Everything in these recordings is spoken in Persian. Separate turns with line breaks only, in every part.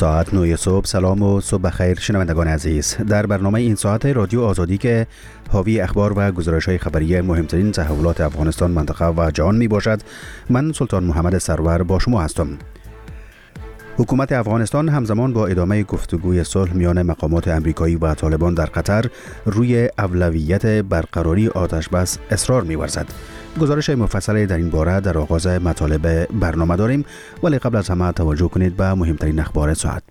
ساعت 9 صبح. سلام و صبح بخیر شنوندگان عزیز. در برنامه این ساعت رادیو آزادی که حاوی اخبار و گزارش‌های خبری مهمترین تحولات افغانستان، منطقه و جهان می باشد، من سلطان محمد سرور با شما هستم. حکومت افغانستان همزمان با ادامه گفتگوی صلح میان مقامات امریکایی و طالبان در قطر روی اولویت برقراری آتشبس اصرار می‌ورزد. گزارش مفصل در این باره در آغاز مطالب برنامه داریم، ولی قبل از همه توجه کنید به مهمترین اخبار ساعت.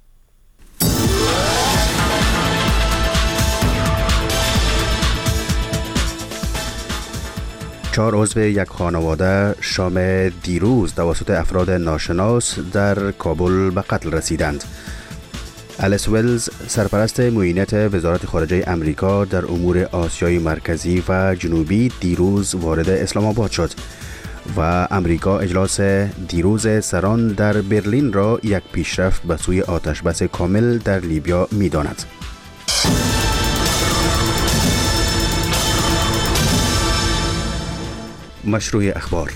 چهار عضو یک خانواده شام دیروز توسط افراد ناشناس در کابل به قتل رسیدند. الیس ولز، سرپرست معینت وزارت خارجه امریکا در امور آسیای مرکزی و جنوبی، دیروز وارد اسلام آباد شد و امریکا اجلاس دیروز سران در برلین را یک پیشرفت به سوی آتشبس کامل در لیبیا می‌داند. مشروع اخبار.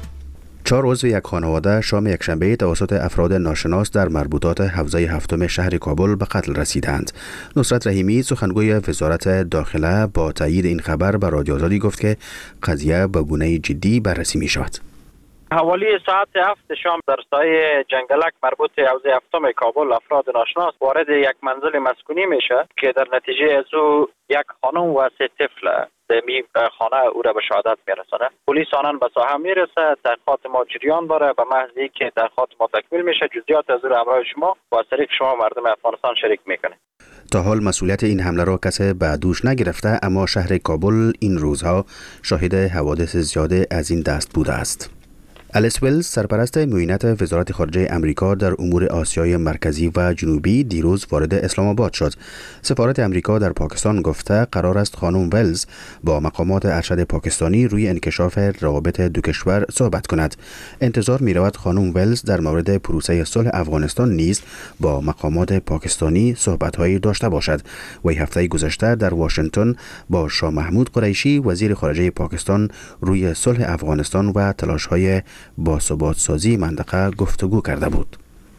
4 عضو یک خانواده شام یکشنبه توسط افراد ناشناس در مربوطات حوزه هفتم شهر کابل به قتل رسیدند. نصرت رحیمی، سخنگوی وزارت داخله، با تایید این خبر به رادیو آزادی گفت که قضیه به گونه جدی بررسی می شود.
حوالی ساعت 7 شام در سایه جنگلک مربوط حوزه هفتم کابل افراد ناشناس وارد یک منزل مسکونی میشه که در نتیجه از او یک خانم و 3 طفل می خانه او را به شهادت میرسانه. پلیس آنان به ساحه میرسه، تحقیقات ما جریان داره. به محض که تحقیقات ما تکمیل میشه جزئیات از او همراه شما و از طریق شما مردم افغانستان شریک میکنه.
تا حال مسئولیت این حمله را کسی به دوش نگرفته، اما شهر کابل این روزها شاهد حوادث زیاد از این دست بوده است. الیس ولز، سرپرست معینت وزارت خارجه امریکا در امور آسیای مرکزی و جنوبی، دیروز وارد اسلام آباد شد. سفارت امریکا در پاکستان گفته قرار است خانم ولز با مقامات ارشد پاکستانی روی انکشاف روابط دو کشور صحبت کند. انتظار می رود خانم ولز در مورد پروسه صلح افغانستان نیز با مقامات پاکستانی صحبت‌هایی داشته باشد. وی هفته گذشته در واشنگتن با شاه محمود قریشی، وزیر خارجه پاکستان، روی صلح افغانستان و تلاش‌های با ثبات سازی منطقه گفتگو کرده بود.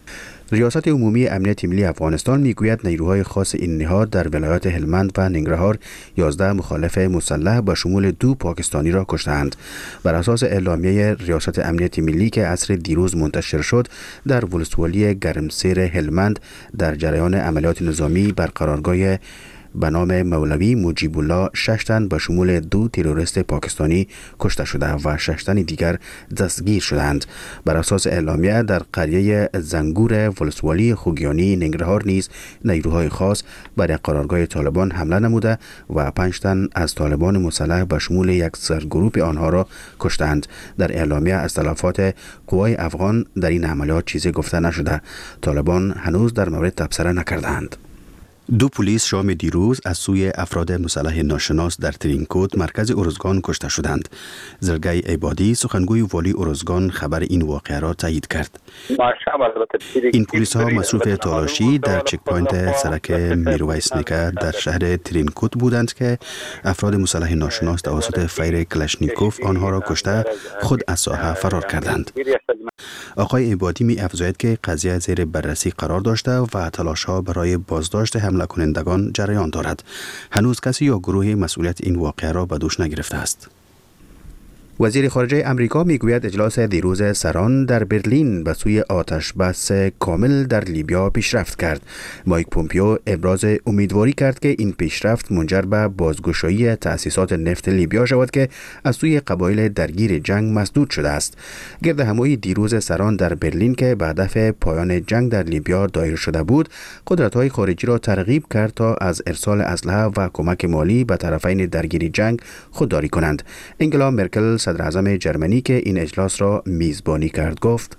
ریاست عمومی امنیت ملی افغانستان میگوید نیروهای خاص این نهاد در ولایات هلمند و ننگرهار 11 مخالف مسلح به شمول 2 پاکستانی را کشتند. بر اساس اعلامیه ریاست امنیت ملی که عصر دیروز منتشر شد، در ولسوالی گرمسیر هلمند در جریان عملیات نظامی بر قرارگاه به نام مولوی مجیب الله 6 تن به شمول 2 تروریست پاکستانی کشته شده و 6 تن دیگر دستگیر شدند. بر اساس اعلامیه در قریه زنگور ولسوالی خوگیانی ننگرهار نیز نیروهای خاص بر قرارگاه طالبان حمله نموده و 5 تن از طالبان مسلح به شمول یک سرگروه آنها را کشتند. در اعلامیه از تلفات قوای افغان در این عملیات چیزی گفته نشده. طالبان هنوز در مورد تبصره نکردند. 2 پلیس شام دیروز از سوی افراد مسلح ناشناس در ترینکوت، مرکز ارزگان، کشته شدند. زرگای عبادی، سخنگوی والی ارزگان، خبر این واقعه را تایید کرد. این پلیس ها مصروف تالاشی در چک پوینت سرک میرویس نیکه در شهر ترینکوت بودند که افراد مسلح ناشناس توسط فیر کلاشنیکوف آنها را کشته خود از ساحه فرار کردند. آقای عبادی می افزاید که قضیه زیر بررسی قرار داشته و تلاش ها برای بازداشت حمله کنندگان جریان دارد. هنوز کسی یا گروهی مسئولیت این واقعه را به دوش نگرفته است. وزیر خارجه امریکا میگوید اجلاس دیروز سران در برلین به سوی آتشبس کامل در لیبیا پیشرفت کرد. مایک پومپیو ابراز امیدواری کرد که این پیشرفت منجر به بازگشایی تأسیسات نفت لیبیا شود که از سوی قبایل درگیر جنگ مسدود شده است. گرد همایی دیروز سران در برلین که به هدف پایان جنگ در لیبیا دایر شده بود، قدرت‌های خارجی را ترغیب کرد تا از ارسال اسلحه و کمک مالی به طرفین درگیر جنگ خودداری کنند. انگلا مرکل، صدر اعظم جرمنی که این اجلاس را میزبانی کرد، گفت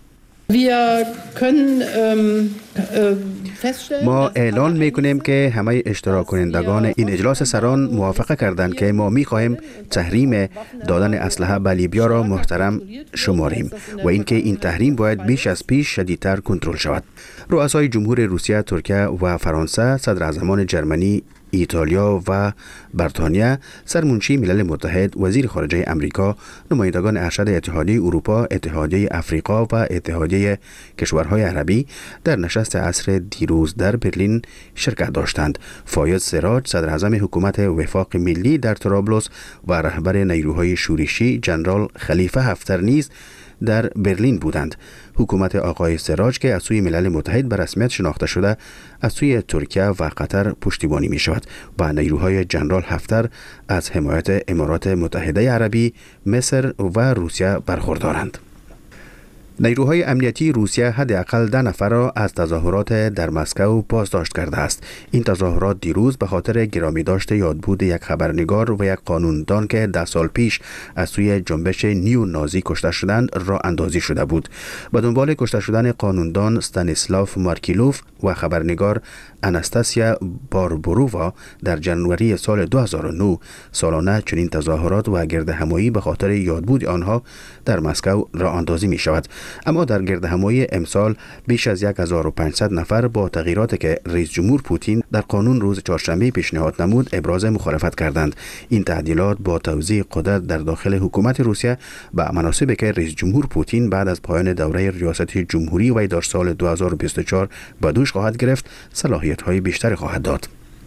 ما اعلان میکنیم که همه اشتراک کنندگان این اجلاس سران موافقه کردند که ما میخواهیم تحریم دادن اسلحه به لیبیا را محترم شماریم و اینکه این تحریم باید بیش از پیش شدیدتر کنترل شود. رؤسای جمهور روسیه، ترکیه و فرانسه، صدر اعظمان جرمنی ایتالیا و بریتانیا، سرمنشی ملل متحد، وزیر خارجه امریکا، نمایندگان ارشد اتحادیه اروپا، اتحادیه افریقا و اتحادیه کشورهای عربی در نشست عصر دیروز در برلین شرکت داشتند. فایز سراج، صدر اعظم حکومت وفاق ملی در طرابلس و رهبر نیروهای شورشی جنرال خلیفه حفتر نیز در برلین بودند. حکومت آقای سراج که از سوی ملل متحد به رسمیت شناخته شده، از سوی ترکیه و قطر پشتیبانی می شود و نیروهای جنرال حفتر از حمایت امارات متحده عربی، مصر و روسیه برخوردارند. نیروهای امنیتی روسیه حداقل 10 نفر را از تظاهرات در مسکو بازداشت کرده است. این تظاهرات دیروز به خاطر گرامی داشت یادبود یک خبرنگار و یک قانوندان که 10 سال پیش از سوی جنبش نیو نازی کشته شدند راه اندازی شده بود. به دنبال کشته شدن قانوندان استانیسلاف مارکیلوف و خبرنگار اناستاسیا باربورووا در جنوری سال 2009 سالانه چنین تظاهرات و گردهمایی به خاطر یادبود آنها در مسکو راه اندازی می شود. اما در گردهمایی امسال بیش از 1500 نفر با تغییراتی که رئیس جمهور پوتین در قانون روز چهارشنبه پیشنهاد نمود ابراز مخالفت کردند. این تعدیلات با توزیع قدرت در داخل حکومت روسیه به مناسبی که رئیس جمهور پوتین بعد از پایان دوره ریاست جمهوری وی در سال 2024 به دوش خواهد گرفت، صلاحیت‌های بیشتری خواهد داد.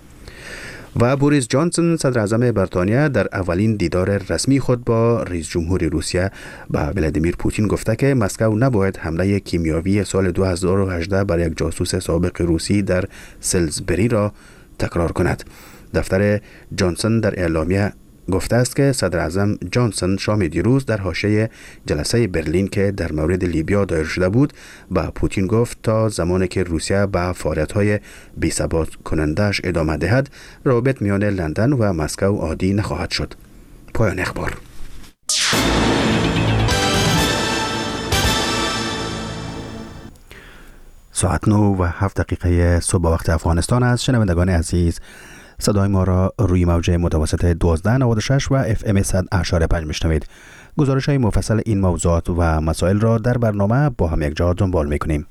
و بوریس جانسون، صدر اعظم بریتانیا، در اولین دیدار رسمی خود با رئیس جمهور روسیه به ولادیمیر پوتین گفته که مسکو نباید حمله کیمیاوی سال 2018 بر یک جاسوس سابق روسی در سلزبری را تکرار کند. دفتر جانسون در اعلامیه گفته است که صدر اعظم جانسون شام دیروز در حاشیه جلسه برلین که در مورد لیبیا دایر شده بود به پوتین گفت تا زمانی که روسیه به فعالیت‌های بی‌ثبات کننده‌اش ادامه دهد، روابط میان لندن و مسکو عادی نخواهد شد. پایان اخبار. ساعت 9:07 صبح وقت افغانستان است. شنوندگان عزیز، صدای ما را روی موج متوسط 1296 و FM 100.5 میشنوید. گزارش های مفصل این موضوعات و مسائل را در برنامه با هم یک جا دنبال میکنیم.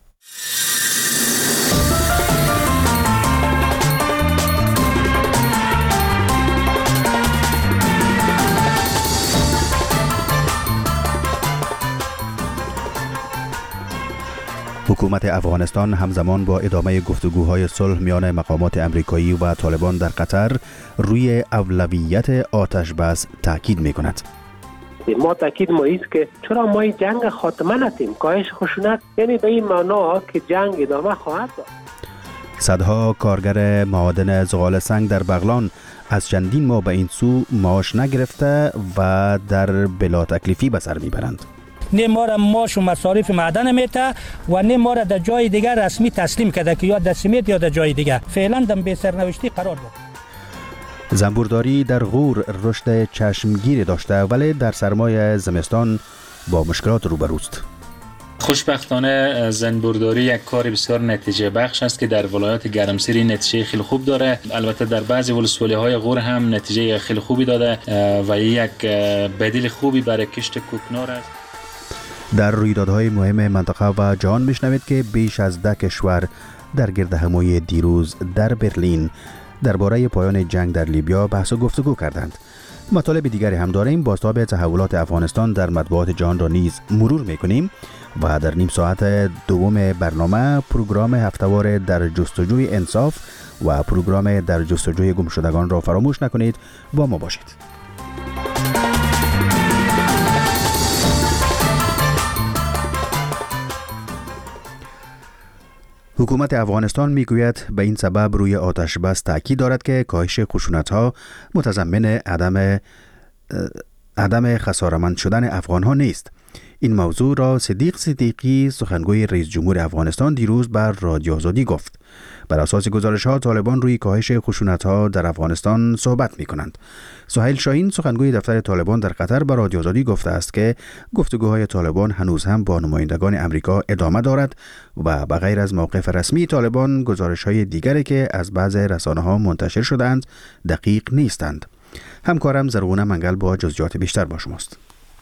حکومت افغانستان همزمان با ادامه گفتگوهای صلح میان مقامات امریکایی و طالبان در قطر روی اولویت آتش بس تاکید می‌کند.
ما تاکید ما است که چرا ما جنگ خاتمه ندیم، کاهش خشونت، یعنی به این معنا که جنگ ادامه خواهد داشت.
صدها کارگر معادن زغال سنگ در بغلان از چندین ماه به این سو معاش نگرفته و در بلا تکلیفی به سر میبرند.
نه ما را معاش و مصارف معدن میته و نه ما را در جای دیگر رسمی تسلیم کرده که یا در سمیت یا در جای دیگر. فعلا در به سرنوشتی قرار داد.
زنبورداری در غور رشد چشمگیری داشته ولی در سرمای زمستان با مشکلات روبروست.
خوشبختانه زنبورداری یک کار بسیار نتیجه بخش است که در ولایات گرمسیری نتیجه خیلی خوب داره. البته در بعضی ولسوالی‌های غور هم نتیجه خیلی خوبی داده و یک بدیل خوبی برای کشت کوکنار است.
در رویدادهای مهم منطقه و جهان میشنوید که بیش از 10 کشور در گردهمایی دیروز در برلین درباره پایان جنگ در لیبیا بحث و گفتگو کردند. مطالب دیگری هم داریم. بازتاب تحولات افغانستان در مطبوعات جهان را نیز مرور میکنیم و در نیم ساعت دوم برنامه پروگرام هفتهوار در جستجوی انصاف و پروگرام در جستجوی گمشدگان را فراموش نکنید. با ما باشید. حکومت افغانستان میگوید به این سبب روی آتش بس تاکید دارد که کاهش خشونت‌ها متضمن عدم خساره‌مند شدن افغان‌ها نیست. این موضوع را صدیق صدیقی، سخنگوی رئیس جمهور افغانستان، دیروز بر رادیو آزادی گفت. بر اساس گزارش‌ها طالبان روی کاهش خشونت‌ها در افغانستان صحبت می‌کنند. سهیل شاهین، سخنگوی دفتر طالبان در قطر، بر رادیو آزادی گفته است که گفتگوهای طالبان هنوز هم با نمایندگان امریکا ادامه دارد و بغیر از موقف رسمی طالبان گزارش‌های دیگری که از بعض رسانه‌ها منتشر شده‌اند دقیق نیستند. همکارم زرغونه منگل با جزئیات بیشتر با شماست.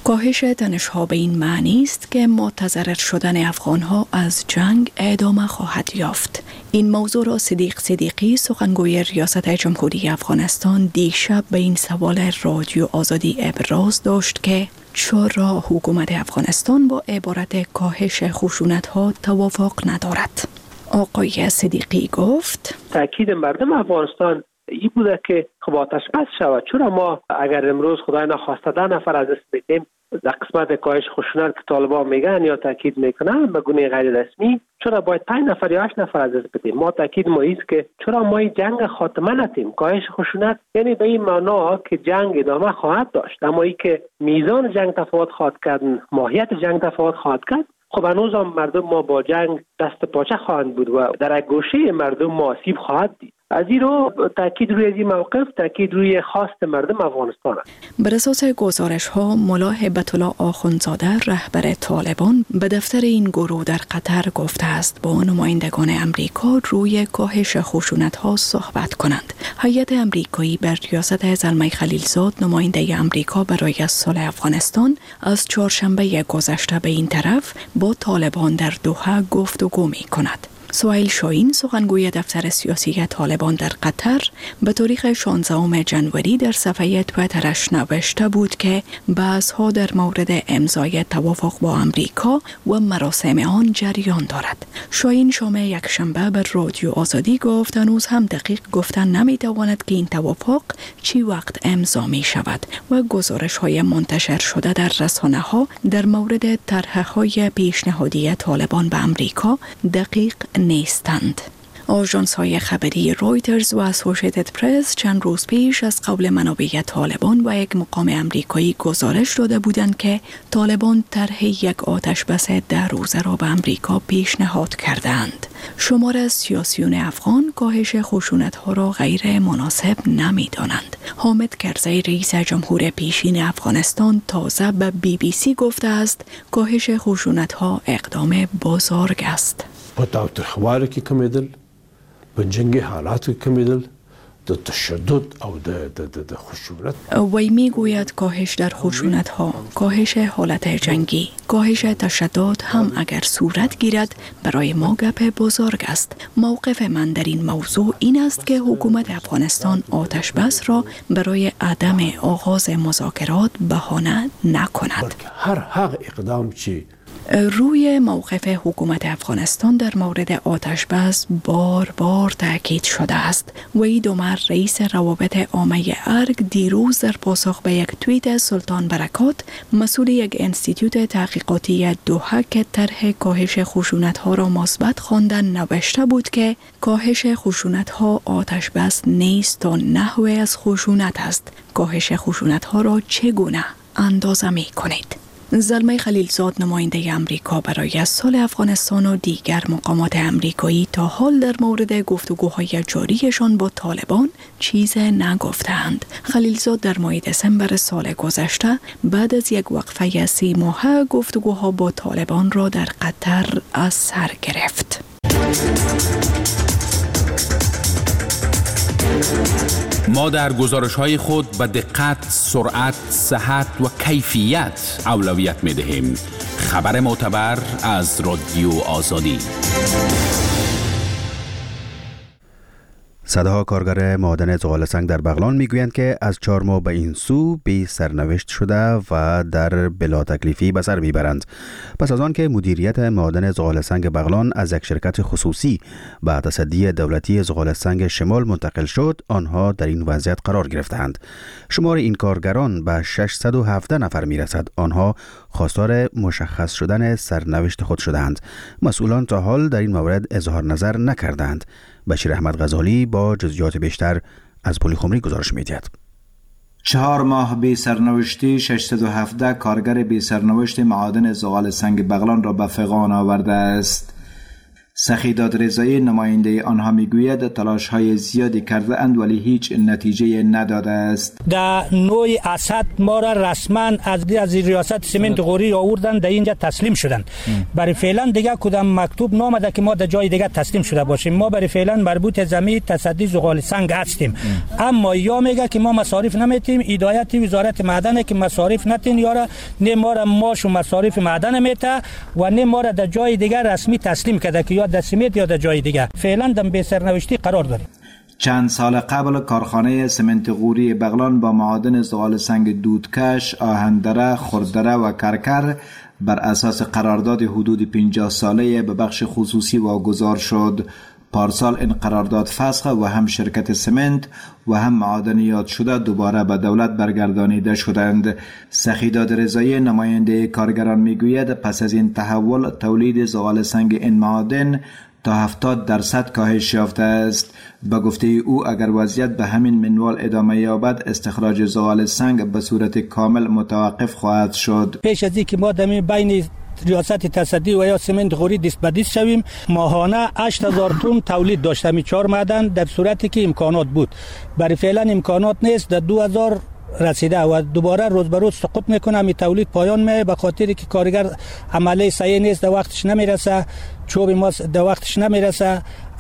کاهش تنش‌ها به این معنی است که متضرر شدن افغان‌ها از جنگ ادامه خواهد یافت. این موضوع را صدیق صدیقی، سخنگوی ریاست جمهوری افغانستان، دیشب به این سوال رادیو آزادی ابراز داشت که چرا حکومت افغانستان با عبارت کاهش خشونت‌ها توافق ندارد. آقای صدیقی گفت:
تأکید مردم افغانستان این بوده که خب آتش بس شود. چرا ما اگر امروز خدای نخواسته 10 نفر از دست بدیم در قسمت کاهش خشونت که طالبان میگن یا تاکید میکنن به گونه غیر رسمی، چرا باید 5 نفر یا 8 نفر از دست بدیم؟ ما تاکید ما است که چرا ما این جنگ خاتمه ندیم. کاهش خشونت یعنی به این معنا که جنگ ادامه خواهد داشت، اما ای که میزان جنگ تفاوت خواهد کرد، ماهیت جنگ تفاوت خواهد کرد. خب هنوز هم مردم ما با جنگ دست پاچه خواهند بود و در گوشه مردم ما آسیب خواهد دید. از این رو تاکید روی این موقف، تاکید روی خواست مردم افغانستان است.
بر اساس گزارش ها، ملا هیبت الله آخوندزاده رهبر طالبان به دفتر این گروه در قطر گفته است با نمایندگان امریکا روی کاهش خشونت ها صحبت کنند. هیئت امریکایی بر ریاست زلمه خلیلزاد، نماینده امریکا برای صلح افغانستان، از چهارشنبه گذشته به این طرف با طالبان در دوحه گفتگو می کند. سهیل شاهین، سخنگوی دفتر سیاسی طالبان در قطر، به تاریخ 16 جنوری در صفحه توییترش نوشته بود که بحث‌ها در مورد امضای توافق با امریکا و مراسم آن جریان دارد. شاهین شام یکشنبه به رادیو آزادی گفت هنوز هم دقیق گفتن نمی‌تواند که این توافق چی وقت امضا می شود و گزارش‌های منتشر شده در رسانه‌ها در مورد طرح‌های پیشنهادی طالبان به امریکا دقیق نیستند. آژانس‌های خبری رویترز و اسوسییتد پرس چند روز پیش از قول منابع طالبان و یک مقام امریکایی گزارش داده بودند که طالبان طرح یک آتش بس 10 روزه را به امریکا پیشنهاد کردند. شمار از سیاسیون افغان کاهش خشونت‌ها را غیر مناسب نمی‌دانند. حامد کرزی، رئیس جمهور پیشین افغانستان، تازه به BBC گفته است کاهش خشونت‌ها اقدام بزرگ است.
په تاوتریخوالي کې کمیدل، په جنگي حالاتو کې کمیدل، د تشدد او د خشونت.
وی میگوید کاهش در خشونت ها، کاهش حالت جنگی، کاهش تشدد هم اگر صورت گیرد برای ما گپ بزرگ است. موقف من در این موضوع این است که حکومت افغانستان آتش بس را برای عدم آغاز مذاکرات بهانه نکند.
هر اقدام چی
روی موقف حکومت افغانستان در مورد آتش بس بار تاکید شده است. وحید عمر، رئیس روابط عامه ارگ، دیروز در پاسخ به یک توییت سلطان برکات، مسئول یک انستیتوت تحقیقاتی دوحه که طرح کاهش خشونت‌ها را مثبت خواندن، نوشته بود که کاهش خشونت‌ها آتش بس نیست و نحوه از خشونت است. کاهش خشونت‌ها را چگونه اندازه می‌کنید؟ زلمه خلیلزاد، نماینده امریکا برای صلح افغانستان و دیگر مقامات امریکایی تا حال در مورد گفتگوهای جاریشان با طالبان چیز نگفتند. خلیلزاد در ماه دسامبر سال گذشته بعد از یک وقفه 3 ماهه گفتگوها با طالبان را در قطر از سر گرفت.
ما در گزارش‌های خود به دقت، سرعت، صحت و کیفیت اولویت می‌دهیم. خبر معتبر از رادیو آزادی.
صداها کارگر معادن زغال سنگ در بغلان میگویند که از 4 ماه به این سو بی سرنوشت شده و در بلا تکلیفی به سر میبرند. پس از آن که مدیریت معادن زغال سنگ بغلان از یک شرکت خصوصی به تصدی دولتی زغال سنگ شمال منتقل شد، آنها در این وضعیت قرار گرفتند. شمار این کارگران به 617 نفر میرسد. آنها خواستار مشخص شدن سرنوشت خود شدند. مسئولان تا حال در این مورد اظهار نظر نکردند. بشیر احمد غزالی با جزئیات بیشتر از پلیخمری گزارش می‌دهد.
4 ماه بی سرنوشتی 617 کارگر بی سرنوشت معادن زغال سنگ بغلان را به فغان آورده است. سخیداد رضایی نماینده آنها میگوید تلاش‌های زیادی کرده اند ولی هیچ نتیجه نداده است.
در نوع اسد ما را رسما از ریاست سمنت غوری آوردن در اینجا تسلیم شدن. برای فعلا دیگه کدام مکتوب نامده که ما در جای دیگه تسلیم شده باشیم. ما برای فعلا مربوط زمین تصدی زغال سنگ هستیم. اما یا میگه که ما مصارف نمیتیم، هدایت وزارت معدن که مصارف نتین یارا نه ما را ماش و مصارف معدن میته و نه ما را در جای دیگه رسمی تسلیم کرده که یا در سمنت یا در جای دیگه. فعلا در به سرنوشتی قرار داریم.
چند سال قبل کارخانه سمنت غوری بغلان با معادن زغال سنگ دودکش، آهندره، خردره و کرکر بر اساس قرارداد حدود 50 ساله به بخش خصوصی واگذار شد. پارسال این قرارداد فسخ و هم شرکت سمنت و هم معادنیات شده دوباره به دولت برگردانیده شدند. سخیداد رضایی نماینده کارگران میگوید پس از این تحول تولید زغال سنگ این معادن تا 70% کاهش یافته است. به گفته او اگر وضعیت به همین منوال ادامه یابد استخراج زغال سنگ به صورت کامل متوقف خواهد شد.
پیش از اینکه ما بین ریاست تصدی و یا سمنت غوری دست به دست شویم ماهانه 8000 تن تولید داشتیم 4 معدن در صورتی که امکانات بود. برای فعلا امکانات نیست، در 2000 رسیده و دوباره روز به روز سقوط میکنه. می تولید پایان می به خاطر که کارگر عمله صحیح نیست، در وقتش نمیرسه، چوب ما در وقتش نمیرسه،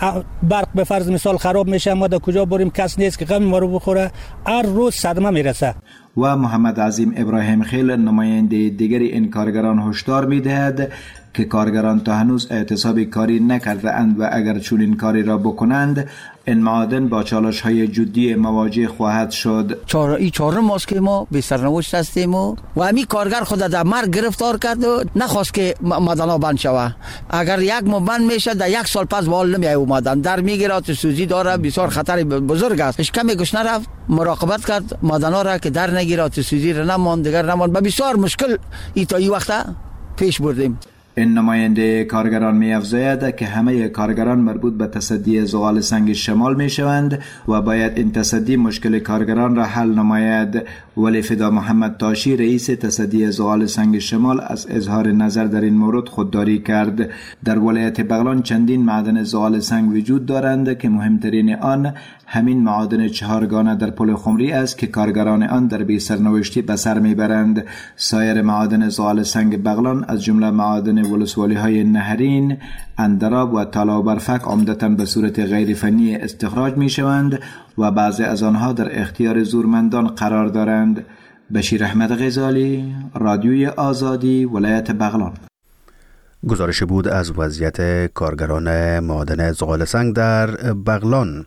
برق به فرض مثال خراب میشه، ما در کجا بریم، کس نیست که غم ما رو بخوره، هر روز صدمه میرسه.
و محمد عظیم ابراهیم خیل نماینده دیگری این کارگران هشدار میدهد که کارگران تا هنوز اعتصاب کاری نکرده اند و اگر چنین کاری را بکنند این معادن با چالش های جدی مواجه خواهد شد.
چهارم ماست که ما به سرنوشت هستیم و همین کارگر خود در مرگ گرفتار کرد و نخواست که معدن‌ها بند شوه. اگر یک ماه بند میشه در 1 سال پس بال نمی اومدن، در میگیرات سوزی داره، بسیار خطر بزرگ است. هیچ کمی گوش نرفت، مراقبت کرد معدن‌ها را که در نگیرات سوزی را نمان دیگر نمان. بسیار مشکل تا این وقت پیش بردیم.
این نماینده کارگران می افزاید که همه کارگران مربوط به تصدی زغال سنگ شمال می شوند و باید این تصدی مشکل کارگران را حل نماید. ولی فدا محمد تاشی رئیس تصدی زغال سنگ شمال از اظهار نظر در این مورد خودداری کرد. در ولایت بغلان چندین معدن زغال سنگ وجود دارند که مهمترین آن همین معادن 4 گانه در پل خمری است که کارگران آن در بی سرنوشتی به سر میبرند. سایر معادن زغال سنگ بغلان از جمله معادن ولسوالی های نهرین، اندراب و طلا و برفک عمدتاً به صورت غیر فنی استخراج می شوند و بعضی از آنها در اختیار زورمندان قرار دارند. بشیر احمد غزالی، رادیوی آزادی، ولایت بغلان.
گزارش بود از وضعیت کارگران معادن زغال سنگ در بغلان.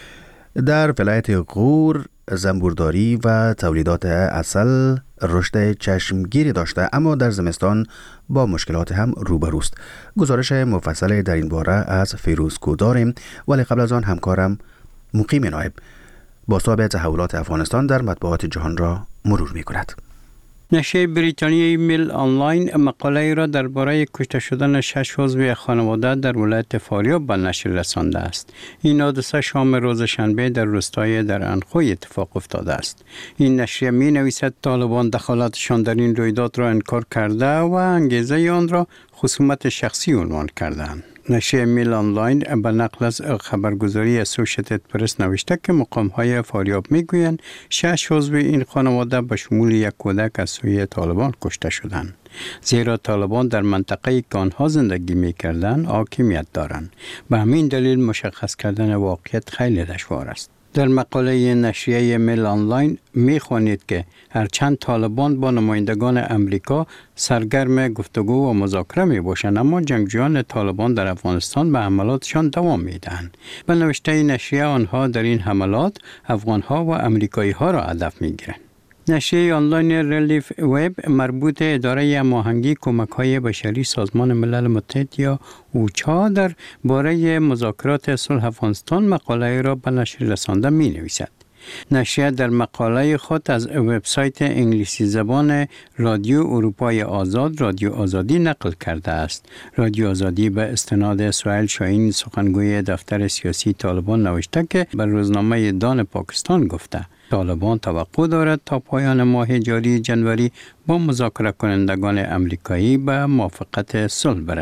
در ولایت غور زنبورداری و تولیدات عسل رشد چشمگیری داشته اما در زمستان با مشکلات هم روبروست. گزارش مفصل در این باره از فیروزکو داریم، ولی قبل از آن همکارم مقیم نایب با صاحب تحولات افغانستان در مطبوعات جهان را مرور می کند.
نشریه بریتانیایی میل آنلاین مقاله را درباره کشته شدن 6 عضو خانواده در ولایت فاریاب به نشر رسانده است. این حادثه شام روز شنبه در روستای در انخوی اتفاق افتاده است. این نشریه می نویسد طالبان دخالتشان در این رویداد را انکار کرده و انگیزه آن را خصومت شخصی عنوان کردند. نشریه میل آنلاین به نقل از خبرگزاری اسوشیتد پرس نوشته که مقام‌های فاریاب میگویند 6 عضو این خانواده به شمول یک کودک از سوی طالبان کشته شدند. زیرا طالبان در منطقه‌ای که آنها زندگی می‌کردند حاکمیت دارند. به همین دلیل مشخص کردن واقعیت خیلی دشوار است. در مقاله نشریه میل آنلاین می‌خوانید که هرچند طالبان با نمایندگان امریکا سرگرم گفتگو و مذاکره می‌باشند اما جنگجویان طالبان در افغانستان به حملاتشان دوام می‌دهند. به نوشته نشریه آنها در این حملات افغان‌ها و امریکایی‌ها را هدف می‌گیرند. نشریه آنلاین ریلیف وب مربوط اداره هماهنگی کمک‌های بشری سازمان ملل متحد یا اوچا در باره مذاکرات صلح افغانستان مقاله را به نشر رسانده می‌نویسد. نشریه در مقاله خود از وبسایت انگلیسی زبان رادیو اروپای آزاد رادیو آزادی نقل کرده است. رادیو آزادی به استناد سهیل شاهین سخنگوی دفتر سیاسی طالبان نوشته که بر روزنامه دان پاکستان گفته طالبان توقع دارد تا پایان ماه جاری جنوری با مذاکره کنندگان امریکایی به موافقت صلح برسند.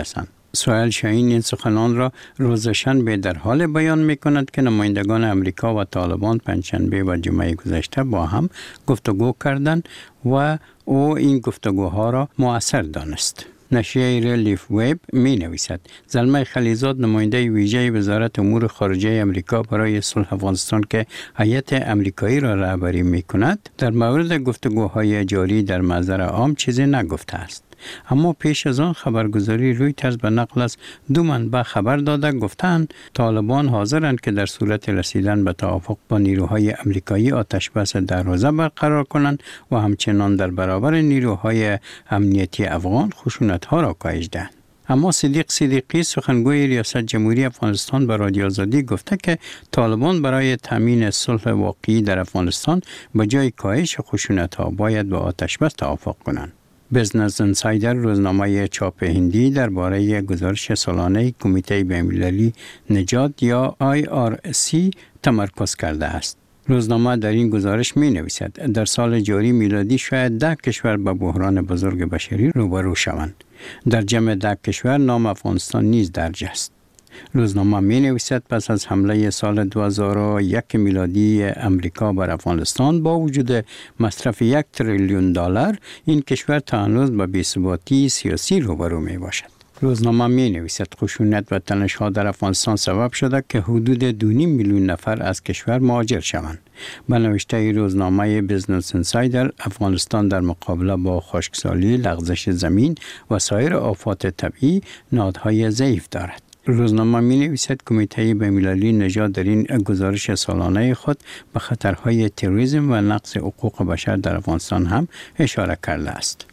سهیل شاهین این سخنان را روز شنبه در حال بیان می کند که نمایندگان امریکا و طالبان پنجشنبه و جمعه گذشته با هم گفتگو کردند و او این گفتگوها را مؤثر دانست. نشریه لیف ویب می نویسد زلمه خلیزاد نماینده ویژه وزارت امور خارجه امریکا برای صلح افغانستان که هیئت امریکایی را رهبری می کند در مورد گفتگوهای جاری در محضر عام چیزی نگفته است. اما پیش از آن خبرگزاری رویترز به نقل از دو منبع خبر داده گفتند طالبان حاضرند که در صورت رسیدن به توافق با نیروهای امریکایی آتشبس در روزه برقرار کنند و همچنان در برابر نیروهای امنیتی افغان خشونت‌ها را کاهش دهند. اما صدیق صدیقی سخنگوی ریاست جمهوری افغانستان به رادیو آزادی گفته که طالبان برای تامین صلح واقعی در افغانستان به جای کاهش خشونت‌ها باید با آتشبس توافق کنند. بزنس انسایدر روزنامه چاپ هندی درباره گزارش سالانه کمیته بین‌المللی نجات یا IRC تمرکز کرده است. روزنامه در این گزارش می نویسد در سال جاری میلادی شاید 10 کشور به بحران بزرگ بشری روبرو شوند. در جمع 10 کشور نام افغانستان نیز درج است. روزنامه می نویسد پس از حمله سال 2001 میلادی امریکا بر افغانستان با وجود مصرف 1 تریلیون دلار این کشور تا هنوز به بی‌ثباتی سیاسی روبرو می باشد. روزنامه می نویسد خشونت و تنش‌ها در افغانستان سبب شده که حدود 2.5 میلیون نفر از کشور مهاجر شوند. به نوشته روزنامه بزنس انسایدر افغانستان در مقابله با خشکسالی، لغزش زمین و سایر آفات طبیعی نهادهای ضعیف دارد. روزنامه می نویسد کمیته بین‌المللی نژاد در این گزارش سالانه خود به خطرهای تروریسم و نقض حقوق بشر در افغانستان هم اشاره کرده است.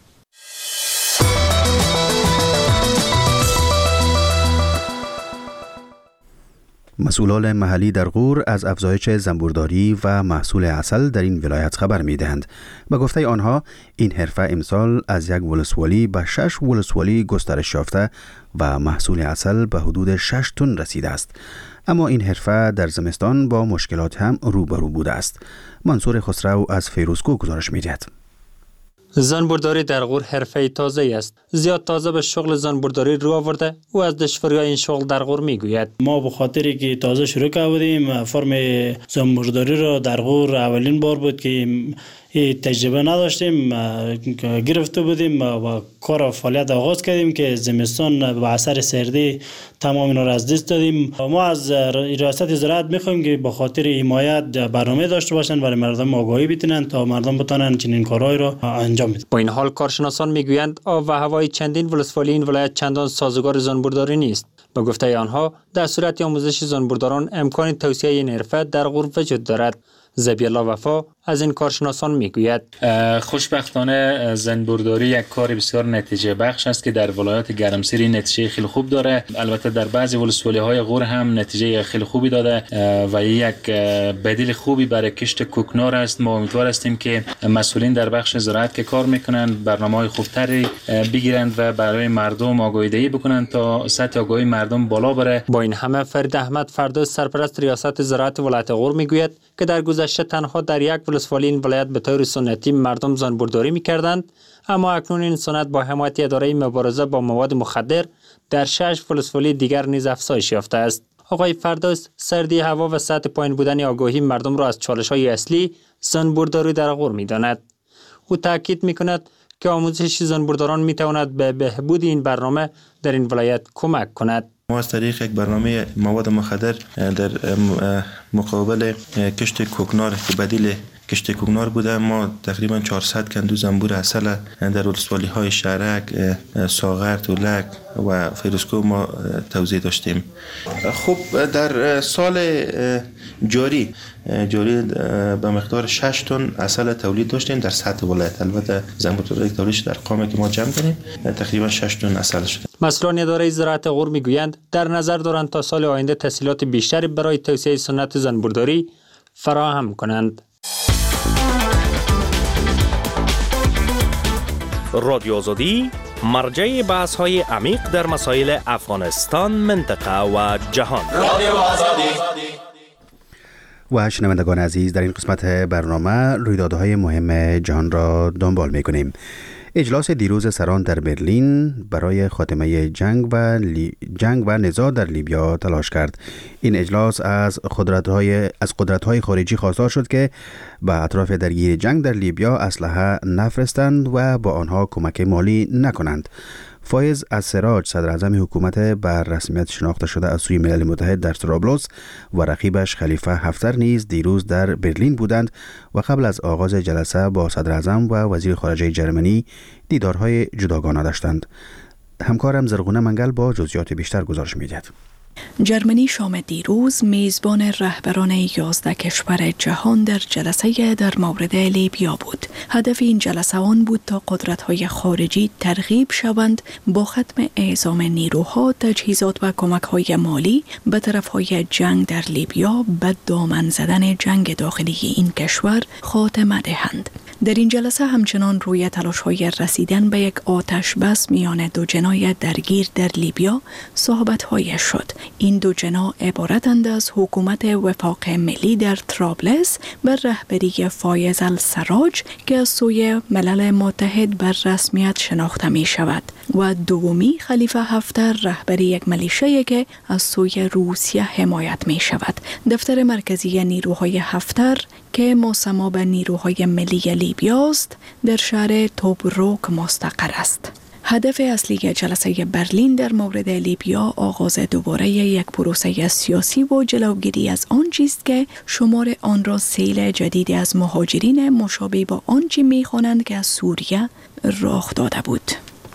مسئولان محلی در غور از افزایش زنبورداری و محصول عسل در این ولایت خبر می‌دهند. به گفته آنها این حرفه امسال از 1 ولسوالی به 6 ولسوالی گسترش یافته و محصول عسل به حدود 6 تن رسیده است. اما این حرفه در زمستان با مشکلات هم روبرو بوده است. منصور خسرو از فیروزکو گزارش می‌دهد.
زنبورداری در غور حرفه تازه است. زیاد تازه به شغل زنبورداری رو آورده و از دشواری این شغل در غور میگوید.
ما به خاطری که تازه شروع کردیم فرم زنبورداری را در غور اولین بار بود که تجربه نداشتیم، گرفته بودیم و کار فعالیت آغاز کردیم که زمستان به اثر سردی تمام اینا را از دست دادیم. ما از ریاست زراعت میخوایم که به خاطر حمایت برنامه داشته باشن برای مردم آگاهی بتونن تا مردم بتونن چنین کارهای را انجام بدن.
با این حال کارشناسان میگویند آب و هوای چندین ولسوالی این ولایت چندان سازگار زنبورداری نیست. به گفته آنها در صورت آموزش زنبورداران امکان توسعه این حرفه در غور وجود دارد. زبی‌الله وفا از این کارشناسان میگوید
خوشبختانه زنبورداری یک کار بسیار نتیجه بخش است که در ولایات گرمسیری نتیجه خیلی خوب داره. البته در بعضی ولسوالی‌های غور هم نتیجه خیلی خوبی داده و یک بدیل خوبی برای کشت کوکنار است. ما امیدوار هستیم که مسئولین در بخش زراعت که کار میکنند برنامه‌های خوبتری بگیرند و برای مردم آگاهی‌دهی بکنند تا سطح آگاهی مردم بالا بره.
با این همه فرید احمد فردوس سرپرست ریاست زراعت ولایت غور میگوید که در گذشته تنها در یک ولسوالی این ولایت به طور سنتی مردم زنبورداری می‌کردند، اما اکنون این سنت با حمایت اداره مبارزه با مواد مخدر در 6 ولسوالی دیگر نیز افزایش یافته است. آقای فردوس سردی هوا و سطح پایین بودن آگاهی مردم را از چالش‌های اصلی زنبورداری در غور می‌داند. او تاکید می‌کند که آموزش زنبورداران می‌تواند به بهبود این برنامه در این ولایت کمک کند.
ما از طریق یک برنامه مواد مخدر در مقابل کشت کوکنار که بدیل کشت کوکنار بوده، ما تقریبا 400 کندو زنبور عسل در ولسوالی های شهرک، ساغر، تولک و فیروزکو ما توزیع داشتیم. خب در سال جاری به مقدار 6 تن عسل تولید داشتیم در سطح ولایت. البته زنبورداری تولیدش در قامه که ما جمع کنیم تقریبا 6 تن عسل شده.
مسئولان اداره زراعت غور میگویند در نظر دارند تا سال آینده تسهیلات بیشتری برای توسعه سنت زنبورداری فراهم کنند.
رادیو آزادی مرجع بحث‌های عمیق در مسائل افغانستان، منطقه و جهان. رادیو آزادی.
و شنوندگان عزیز، در این قسمت برنامه رویدادهای مهم جهان را دنبال می‌کنیم. اجلاس دیروز سران در برلین برای خاتمه جنگ و نزاع در لیبیا تلاش کرد. این اجلاس از قدرت‌های خارجی خواستار شد که به اطراف درگیر جنگ در لیبیا اسلحه نفرستند و با آنها کمک مالی نکنند. فایز السراج صدر اعظم حکومت بر رسمیت شناخته شده از سوی ملل متحد در طرابلس و رقیبش خلیفه حفتر نیز دیروز در برلین بودند و قبل از آغاز جلسه با صدر اعظم و وزیر خارجه جرمنی دیدارهای جداگانه داشتند. همکارم زرغونه منگل با جزئیات بیشتر گزارش می‌دهد.
جرمنی شام دیروز میزبان رهبران 11 کشور جهان در جلسه در مورد لیبیا بود. هدف این جلسه آن بود تا قدرت‌های خارجی ترغیب شوند با ختم اعزام نیروها، تجهیزات و کمک‌های مالی به طرف‌های جنگ در لیبیا به دامن زدن جنگ داخلی این کشور خاتمه دهند. در این جلسه همچنان روی تلاش‌های رسیدن به یک آتش بس میان دو جناح درگیر در لیبیا صحبت‌های شد. این دو جناح عبارتند از حکومت وفاق ملی در طرابلس بر رهبری فایز السراج که از سوی ملل متحد بر رسمیت شناخته می شود و دومی خلیفه حفتر رهبری یک میلیشه که از سوی روسیه حمایت می شود. دفتر مرکزی نیروهای حفتر که مسما به نیروهای ملی لیبیا است در شهر توبروک مستقر است. هدف اصلی جلسه برلین در مورد لیبیا آغاز دوباره یک پروسه سیاسی و جلوگیری از آن چیست که شمار آن را سیل جدید از مهاجرین مشابه با آنچه می‌خوانند که از سوریه رخ داده بود.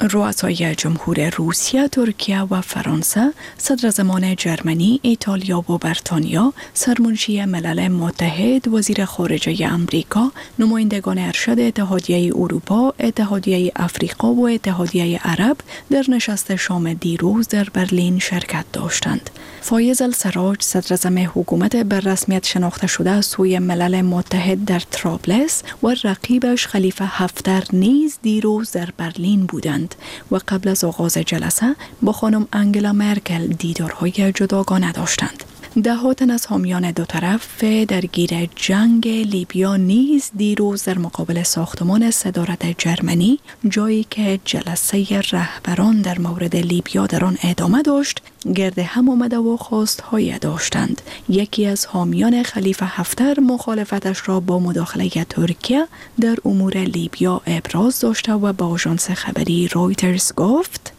رؤسای جمهور روسیه، ترکیه و فرانسه، صدراعظمان جرمنی، ایتالیا و بریتانیا، سرمنشی ملل متحد، وزیر خارجه امریکا، نمایندگان ارشد اتحادیه اروپا، اتحادیه افریقا و اتحادیه عرب در نشست شام دیروز در برلین شرکت داشتند. فایز السراج صدراعظم حکومت بر رسمیت شناخته شده از سوی ملل متحد در طرابلس و رقیبش خلیفه حفتر نیز دیروز در برلین بودند و قبل از آغاز جلسه با خانم انگلا مرکل دیدارهای جداگانه داشتند. ده‌ها تن از حامیان دو طرف درگیر جنگ لیبیا نیز دیروز در مقابل ساختمان صدارت جرمنی، جایی که جلسه رهبران در مورد لیبیا در آن ادامه داشت، گرد هم آمده و خواست‌های داشتند. یکی از حامیان خلیفه حفتر مخالفتش را با مداخله ترکیه در امور لیبیا ابراز داشته و با آژانس خبری رویترز گفت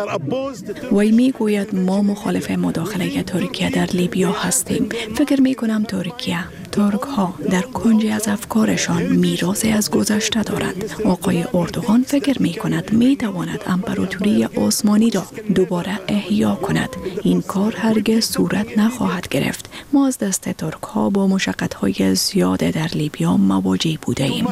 وی میگوید ما مخالف مداخله ترکیه در لیبیا هستیم. فکر میکنم ترک ها در کنجی از افکارشان میراثی از گذشته دارند. آقای اردوغان فکر میکند میتواند امپراتوری عثمانی را دوباره احیا کند. این کار هرگز صورت نخواهد گرفت. ما از دست ترک ها با مشقت های زیاد در لیبیا مواجه بوده ایم.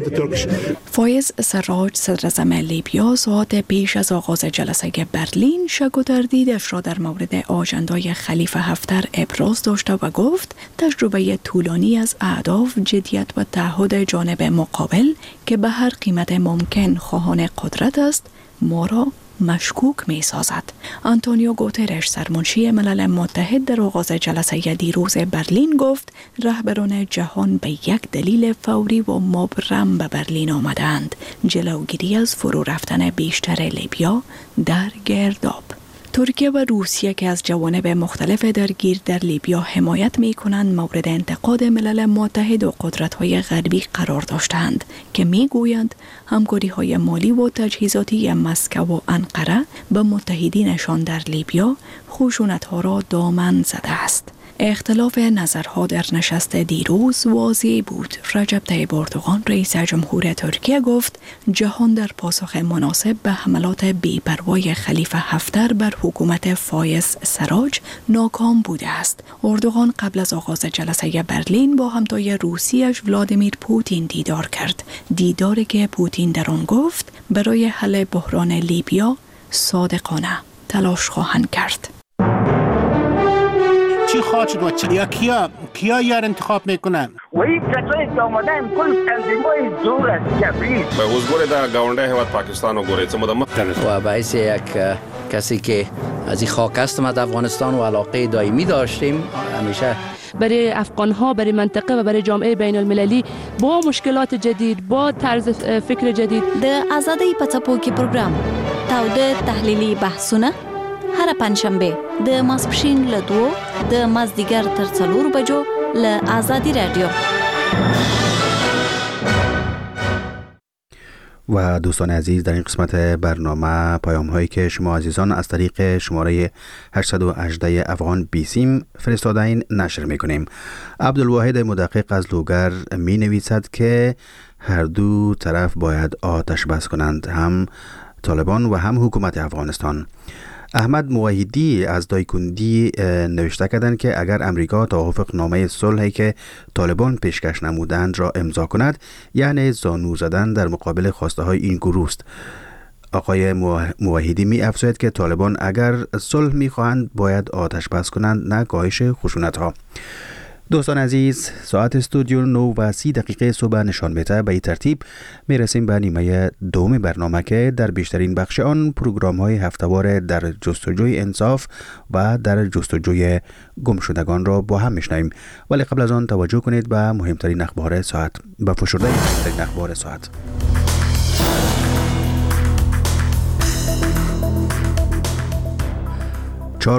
فایز السراج صدراعظم لیبیا ساعات پیش از آغاز جلسه برلین شک و تردیدش را در مورد آژندای خلیفه حفتر ابراز داشته و گفت تجربه طولانی از اهداف، جدیت و تعهد جانب مقابل که به هر قیمت ممکن خواهان قدرت است ما را مشکوک می سازد. آنتونیو گوترش سرمنشی ملل متحد در آغاز جلسه دیروز برلین گفت رهبران جهان به یک دلیل فوری و مبرم به برلین آمدند: جلوگیری از فرو رفتن بیشتر لیبیا در گرداب. ترکیه و روسیه که از جوانب مختلف درگیر در لیبیا حمایت می کنند مورد انتقاد ملل متحد و قدرت‌های غربی قرار داشتند که می گویند همکاری‌های مالی و تجهیزاتی مسکو و انقره به متحدینشان در لیبیا خشونت‌ها را دامن زده است. اختلاف نظرها در نشست دیروز واضح بود. رجب طیب اردوغان رئیس جمهور ترکیه گفت جهان در پاسخ مناسب به حملات بی‌پروای خلیفه حفتر بر حکومت فایز السراج ناکام بوده است. اردوغان قبل از آغاز جلسه برلین با همتای روسیش ولادیمیر پوتین دیدار کرد. دیداری که پوتین در آن گفت برای حل بحران لیبیا صادقانه تلاش خواهند کرد.
چی خواهد شد و کیا یار انتخاب میکنن؟
و این کسایی که آمدن کل تنظیمای زور است کبرید
به وزگوری در گاونده هواد پاکستان و گوری
و باعث یک کسی که از این خاک هستم از افغانستان و علاقه دائمی داشتیم همیشه
برای افغان ها، برای منطقه و برای جامعه بین المللی با مشکلات جدید، با طرز فکر جدید.
د آزادۍ په څپو کې پروګرام تاوده تحلیلي بحثونه هر پنځشنبه د ماسپښین له 2 د مازدیګر تر 4 بجو له آزادی رادیو.
و دوستان عزیز، در این قسمت برنامه پیام هایی که شما عزیزان از طریق شماره 818 افغان بیسیم فرستادین نشر میکنیم. عبدالواحد مدقق از لوگر می نویسد که هر دو طرف باید آتش بس کنند، هم طالبان و هم حکومت افغانستان. احمد موحدی از دایکندی نوشته کردند که اگر امریکا توافق نامه صلحی که طالبان پیشکش نمودند را امضا کند، یعنی زانو زدن در مقابل خواسته های این گروه است. آقای موحدی می افزاید که طالبان اگر صلح می خواهند باید آتش بس کنند، نه کاهش خشونت ها. دوستان عزیز، ساعت استودیو 9:30 صبح نشان میده. به این ترتیب می رسیم به نیمه دوم برنامه که در بیشترین بخش آن پروگرام های هفته‌وار در جستجوی انصاف و در جستجوی گمشدگان را با هم میشنویم. ولی قبل از آن توجه کنید به مهمترین اخبار ساعت، به فشرده مهمترین اخبار ساعت. چهار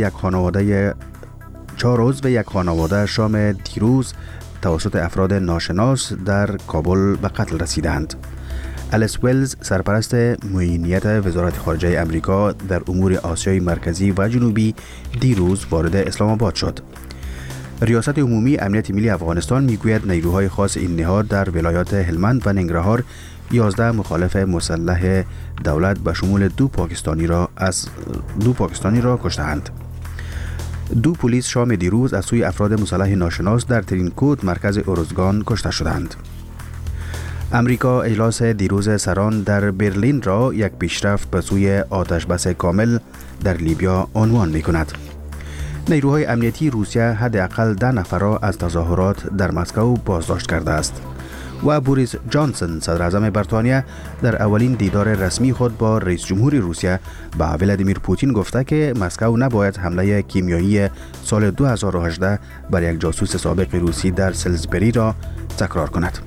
عضو یک خانواده شام دیروز توسط افراد ناشناس در کابل به قتل رسیدند. الیس ولز، سرپرست معینیت وزارت خارجه امریکا در امور آسیای مرکزی و جنوبی، دیروز وارد اسلام آباد شد. ریاست عمومی امنیت ملی افغانستان میگوید نیروهای خاص این نهاد در ولایات هلمند و ننگرهار 11 مخالف مسلح دولت به شمول دو پاکستانی را کشتند. دو پلیس شام دیروز از سوی افراد مسلح ناشناس در ترینکوت، مرکز اروزگان، کشته شدند. امریکا اجلاس دیروز سران در برلین را یک پیشرفت به سوی آتش بس کامل در لیبیا عنوان می کند. نیروهای امنیتی روسیه حداقل 10 نفر را از تظاهرات در مسکو بازداشت کرده است. و بوریس جانسون، صدر اعظم بریتانیا، در اولین دیدار رسمی خود با رئیس جمهور روسیه با ولادیمیر پوتین گفته که مسکو نباید حمله کیمیایی سال 2018 بر یک جاسوس سابق روسی در سلزبری را تکرار کند.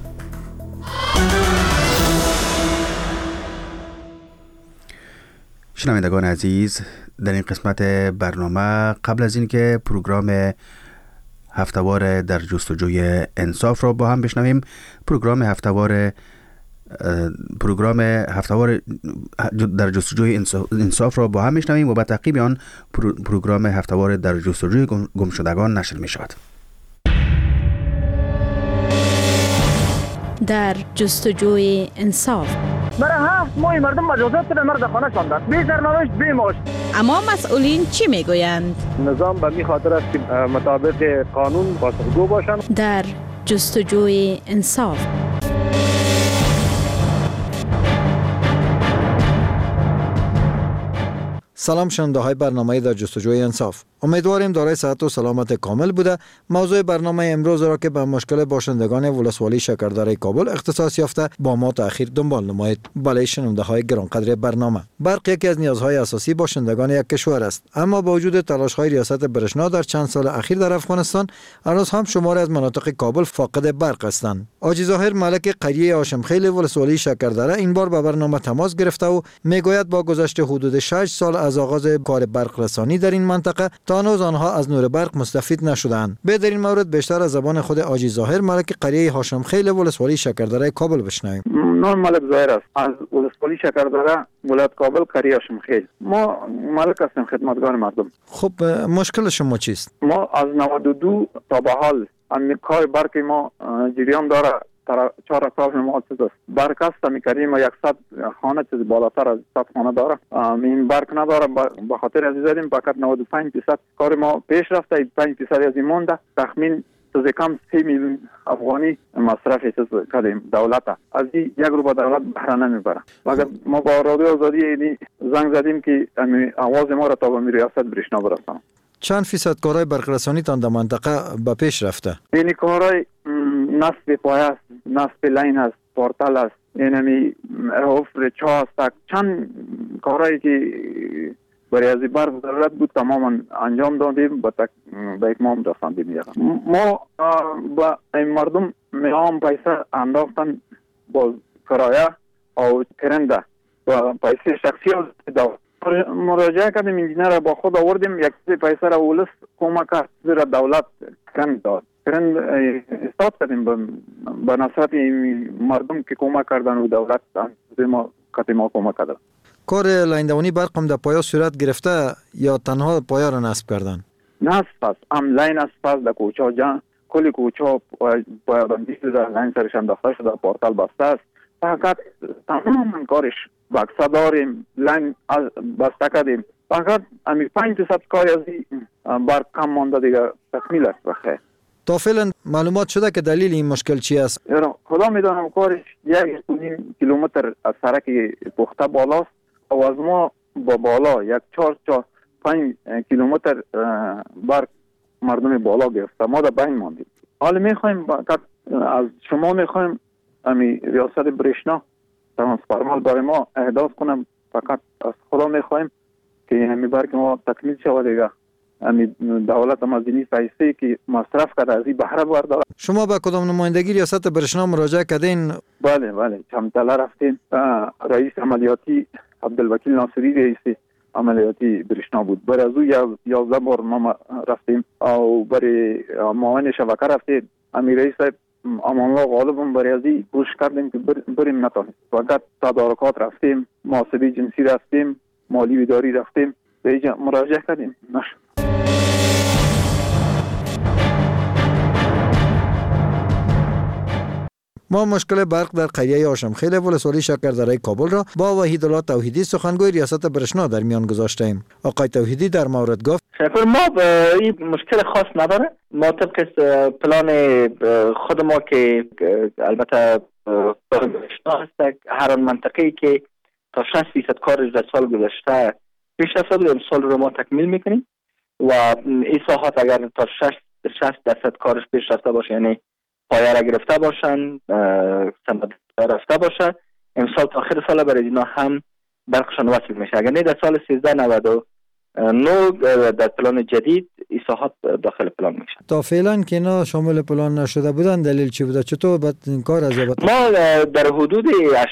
شنوندگان عزیز، در این قسمت برنامه قبل از اینکه پروگرام هفته‌وار در جستجوی انصاف را با هم بشنویم، پروگرام هفته‌وار در جستجوی انصاف را با هم بشنویم و به تعقیب آن پروگرام هفته‌وار در جستجوی گمشدگان نشر می شود.
در جستجوی انصاف
برای 7 ماه مردم مجازات در مرد خانه شاندند، بی سرنوشت، بی معاش.
اما مسئولین چی میگویند؟
نظام به می خاطر است که مطابق قانون پاسخگو باشند.
در جستجوی انصاف
سلام شنونده های برنامه در جستجوی انصاف. امیدواریم دارای صحت و سلامت کامل بوده. موضوع برنامه امروز را که به مشکل باشندگان ولسوالی شکردره کابل اختصاص یافته با ما تأخیر دنبال نمایید. بله شنونده های گرانقدر برنامه، برق یکی از نیازهای اساسی باشندگان یک کشور است، اما با وجود تلاش های ریاست برشنا در چند سال اخیر در افغانستان، هنوز هم شماری از مناطق کابل فاقد برق هستند. حاجی ظاهر ملک قریه هاشمخیل ولسوالی شکردره این بار به برنامه تماس گرفته و میگوید با گذشت حدود 6 سال از آغاز کار برق رسانی در این منطقه تا هنوز آنها از نور برق مستفید نشدند. به در این مورد بیشتر از زبان خود حاجی ظاهر ملک قریه هاشمخیل ولسوالی شکردره کابل بشنویم.
نام ملک ظاهر است، از ولسوالی شکردره ولایت کابل قریه هاشمخیل. ما ملک هستیم، خدمتگار مردم.
خب مشکل شما چیست؟
ما از 92 تا به حال کار برق ما جریان داره. 4 اطراف مؤسسه است. برق است می‌کنیم 100 خانه چیز بالاتر از 100 خانه داره. این برق نداره، به خاطر از زدیم فقط 95% کار ما پیش رفته، 5% از این مونده. تخمین از کم 3 میلیون افغانی مصرف کردیم دولت. از این یک رو به دولت بهره نمیبره. مگر ما با رادیو آزادی زنگ زدیم که آواز ما را تا به ریاست برشنا برسانم.
چند فیصد کارهای برق رسانی تان در منطقه به پیش رفته؟
این کارهای نصب پایه است، نصب لین است، پورتال است، اینمی حفر چاه است، چند کارهایی که برای از برق ضرورت بود، تماما انجام دادیم، به اتمام رساندیم. ما با این مردم میام پیسه انداختن با کرایه او کرنده و پیسه شخصی مراجعه کردیم، انجینر با خود آوردیم، یک پیسه را ولس کمک کرد، زیرا دولت کرند داد، کرند استاد کردیم به نصرت مردم که کمک کردن و دولت ما کمک کردن.
کار لاین برق هم در پایا صورت گرفته یا تنها پایا را نصب کردن؟
نصب است، هم لاین است، پس در کوچه جان کلی کوچه پایا بندی شده، لاین سرش انداخته شده، پورتال بسته است، فقط تمام کارش بکسه داریم، لاین بسته کردیم، فقط همی 5% کاری از برق کم مانده دیگه تکمیل است بخیر.
تا فعلا معلومات شده که دلیل این مشکل چی است؟
خدا میدانم کارش 1.5 کیلومتر از سرک پخته بالاست و از ما با بالا 4-5 کیلومتر برق مردم بالا گرفته، ما در بین ماندیم. حالا میخوایم از شما میخوایم امی ریاست برشنا ترانسفورمر برای ما احداث کنم، فقط از خدا میخوایم که همی برق ما تکمیل شود دیگه. امی دولت مزینی پیسه که مصرف کرده از این بهره برداره.
شما به کدام نمایندگی ریاست برشنا مراجعه کردین؟
بله چمتله رفتیم، رئیس عملیاتی عبدالوکیل ناصری رئیس عملیاتی برشنا بود، برای از او 11 بار ما رفتیم او برای معاون شبکه رفتیم. امی رئیس امان الله غالب هم برای از این کوش کردیم که بریم نتانیم، فقط تدارکات رفتیم، محاسبه جنسی رفتیم، مالی و اداری رفتیم، به اینجا مراجعه کردیم نشد.
ما مشکل برق در قریه آشمخیل ولسوالی شکردره کابل را با وحیدالله توحیدی سخنگوی ریاست برشنا در میان گذاشتیم. آقای توحیدی در مورد گفت
شکر، ما این مشکل خاص نداره. ما طبق پلان خود ما که البته برشنا هست، هر منطقه‌ای که تا 60% کارش در سال گذشته پیش رفته بود، امسال رو ما تکمیل میکنیم و این ساحات اگر تا 60% کارش پیش رفته باشه، یعنی پایه را گرفته باشن، سند رفته باشه، امسال تا آخر سال برای اینا هم برقشان وصل میشه. اگر نه در سال 1399 در پلان جدید این ساحات داخل پلان میشه.
تا فعلا که اینا شامل پلان نشده بودن دلیل چی بوده؟ چطور بعد این کار از
ما در حدود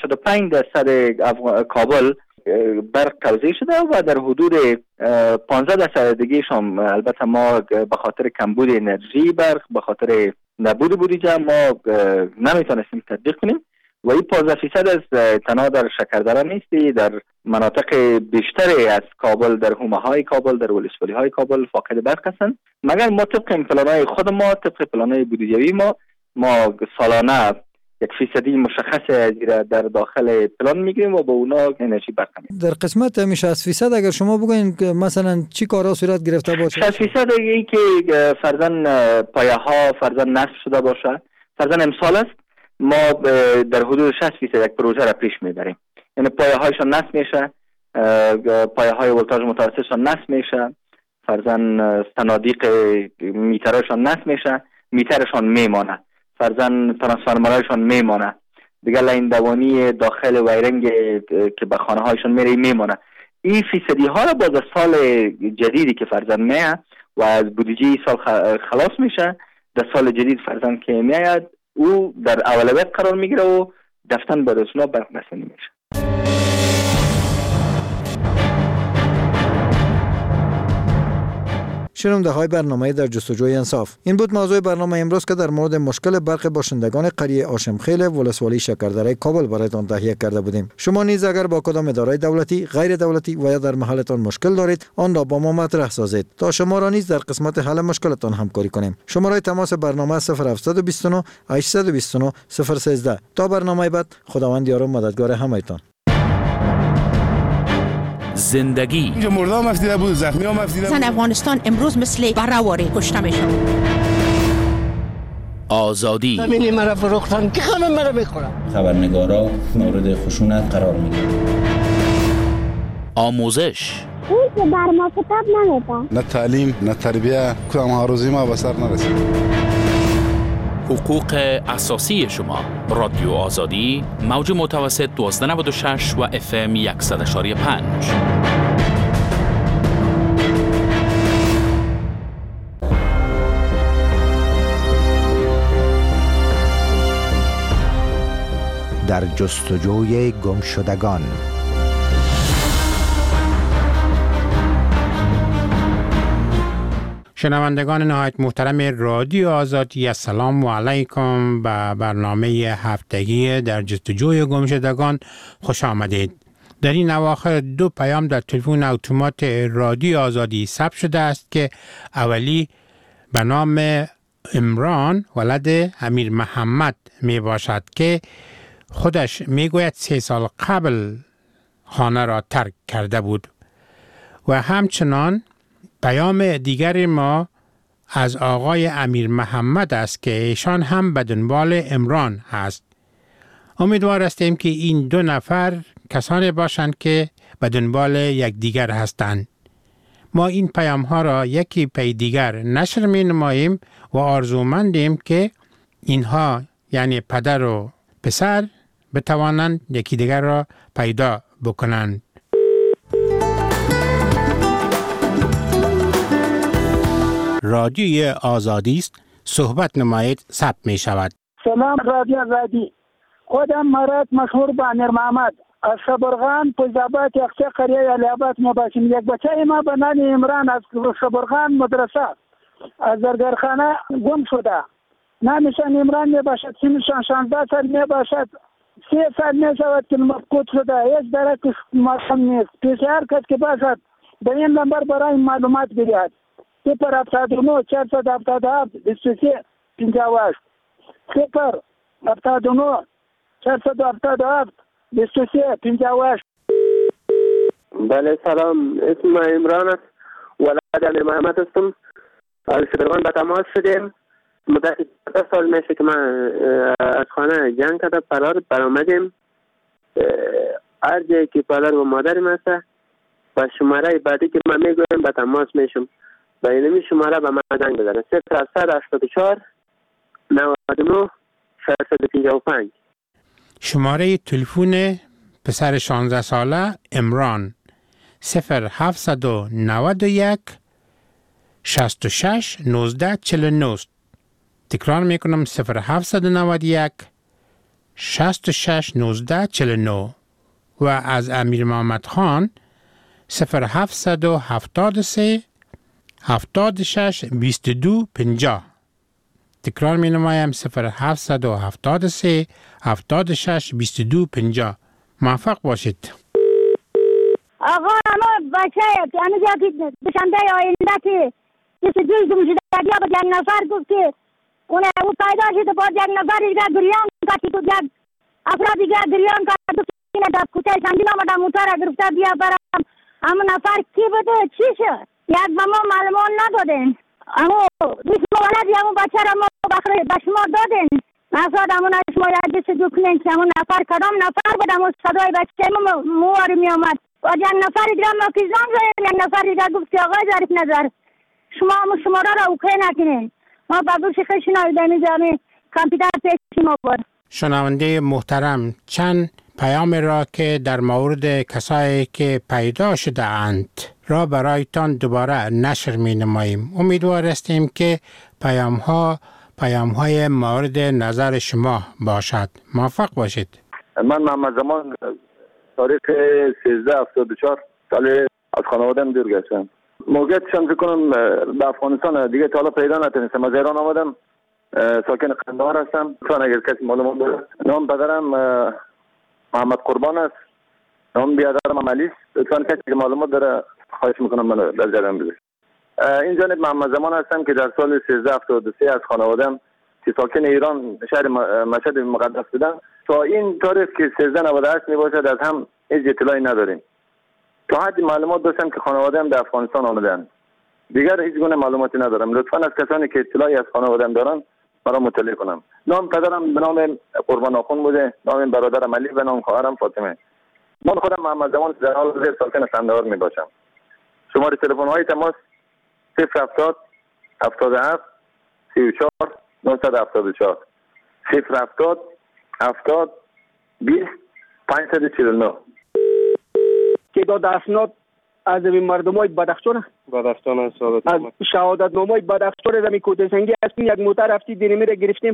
85% کابل برق توزیع شده و در حدود 15% دیگه شام البته ما به خاطر کمبود انرژی برق، به خاطر نبود بودجه ما نمیتونستیم تطبیق کنیم و این 15% از تنها در شکردره نیستی، در مناطق بیشتری از کابل، در حومه های کابل، در ولسوالی های کابل فاقد برق هستند. مگر ما طبق پلان های خود ما، طبق پلان های بودجوی ما سالانه 1% مشخص در داخل پلان میگیریم و با اونا انرژی برق میگیریم.
در قسمت همیشه 60% اگر شما بگوین که مثلا چی کارا صورت گرفته باشه؟
60% این که فرضاً پایه ها فرضاً نصب شده باشه، فرضاً امسال است ما در حدود 60% یک پروژه را پیش میبریم، یعنی پایه هایشان نصب میشه، پایه های ولتاژ متوسطشان نصب میشه، فرضاً صنادیق میترشان نصب میشه، میترشان میمانه، فرضاً ترانسفورمرهایشان میمانه دیگه، لاین دوانی داخل وایرنگ که به خانه هایشان میره میمانه. این فیصدی ها را باز سال جدیدی که فرضاً میاد و از بودجه سال خلاص میشه، در سال جدید فرضاً که میاد او در اولویت قرار میگیره و دفتن به رسونا برق رسانی میشه.
شنونده های برنامه در جستجوی انصاف، این بود موضوع برنامه امروز که در مورد مشکل برق باشندگان قریه آشمخیل ولسوالی شکردره کابل برایتان تهیه کرده بودیم. شما نیز اگر با کدام اداره دولتی، غیر دولتی و یا در محلتان مشکل دارید، آن را با ما مطرح سازید تا شما را نیز در قسمت حل مشکلتان همکاری کنیم. شماره تماس برنامه 0729 829 013. تا برنامه بعد، خداوند یار و مددگار همه‌تان.
زندگی
اینجا مردم مفتیده بود، زخمی ها مفتیده بود.
زن افغانستان امروز مثل برهواری کشته میشن.
آزادی
زمینی مرا فروختن که همه مرا میخورن.
خبرنگارا مورد خشونت قرار میگیرن.
آموزش
اون که بر ما کتاب نمیده،
نه تعلیم نه تربیه، کدام آرزوی ما به سر نرسید.
حقوق اساسی شما. رادیو آزادی، موج متوسط 1296 و FM 100.5.
در جستجوی گمشدگان.
شنوندگان نهایت محترم رادیو آزادی، السلام علیکم. به برنامه هفتگی در جستجوی گمشدگان خوش آمدید. در این اواخر 2 پیام در تلفن اتومات رادیو آزادی ثبت شده است که اولی به نام عمران ولد امیر محمد می باشد که خودش می گوید 3 سال قبل خانه را ترک کرده بود. و همچنان پیام دیگر ما از آقای امیر محمد است که ایشان هم به دنبال عمران هست. امیدوار هستیم که این 2 نفر کسانی باشند که به دنبال یکدیگر هستند. ما این پیام ها را یکی پی دیگر نشر می نماییم و آرزومندیم که اینها یعنی پدر و پسر بتوانند یکی دیگر را پیدا بکنند. رادیوی آزادی است، صحبت نمایید، ثبت می شود.
سلام رادیو آزادی. خودم مرد مشهور به امیر محمد از شبرغان پوزاباد یخچه قریه علیاباد می باشیم. یک بچه ما به نام عمران از شبرغان مدرسه از زرگرخانه گم شده. نامشان عمران می باشد، سنشان 16 سال می باشد. 3 سال می شود که مفقود شده، هیچ درکش معلوم نیست. PCR کس که باشد به این نمبر برای معلومات بیاید. 079 477 23 58 079 477 23 58.
بله سلام، اسم عمران است، ولد امیر محمد هستم. از شبرغان به تماس شدیم. مدت 2 سال میشه که من از خانه جنگ کرده فرار برآمدیم. هر جایی که پدر و مادرم هست و شماره بعدی که من میگویم به تماس میشم. با اینمی شماره به من زنگ بزنه 084 99 655.
شماره تلفن پسر 16 ساله عمران 0791 66 19 49. تکرار میکنم 0791 66 19 49. و از امیر محمد خان 0773 76 22 50. تکرار می نمایم 0773 76 22 50. موفق باشید.
آقا ما بچه هنوز یکی دوشنبه آینده که جستجوی گمشدگی با 1 نفر گفت که اون پیدا شده با 1 نفر دیگر گریان کرد که 1 افراد دیگر گریان کرد که در کوچه سنگین آمده موتر گرفته بیا برم. اما نفر کی بوده چی شد؟ یک به ما معلومات ندادن. اما اسم ولد یا بچه را ما به شما دادن. نفراد همون شما را جستجو کنین که همون نفر کدام نفر بود. اما صدای بچه ما مواری می آمد و 1 نفر دیگر ما که زن زدیم. 1 نفر دیگر گفت که آقای ظریف نظر شما همون شماره را اوکی نکنین. ما با گوش خشنایی دمی جامعه کامپیوتر پیش ما بود.
شنونده محترم، چند پیام را که در مورد کسایی که پیدا شده اند را برایتان دوباره نشر می نماییم. امیدوار هستیم که پیام های مورد نظر شما باشد. موفق باشید.
من محمد زمان تاریخ 1374 سال از خانواده‌ام دور گشتم. موقعیتشان بکنم به افغانستان دیگه تا حالا پیدا نتونستم. از ایران آمدم، ساکن قندهار هستم. چون اگر کسی معلومات داره، نام پدرم محمد قربان است، نام بیادرم علی است. چون کسی که معلومات داره خواهش میکنم منو در جریان بذارید. این جانب محمد زمان هستم که در سال 1373 از خانواده‌ام که ساکن ایران شهر مشهد مقدس بودم تا این تاریخ که 1398 میباشد از هم هیچ اطلاعی نداریم. تا حدی معلومات داشتم که خانواده‌ام در افغانستان آمدن. دیگر هیچ گونه معلوماتی ندارم. لطفاً از کسانی که اطلاعی از خانواده‌ام دارن مرا مطلع کنم. نام پدرم به نام قربان آخون بوده، نام برادرم علی و نام خواهرم فاطمه. من خودم محمد زمان در حال حاضر ساکن قندهار میباشم. شماره تلفن های تماس 070 77 34 974 070 70 20 549.
که داد اسناد از این مردمای بدخشان
است.
از شهادت نامه بدخشان از این کوته سنگی هستیم. یک موتر رفتی دینمی را گرفتیم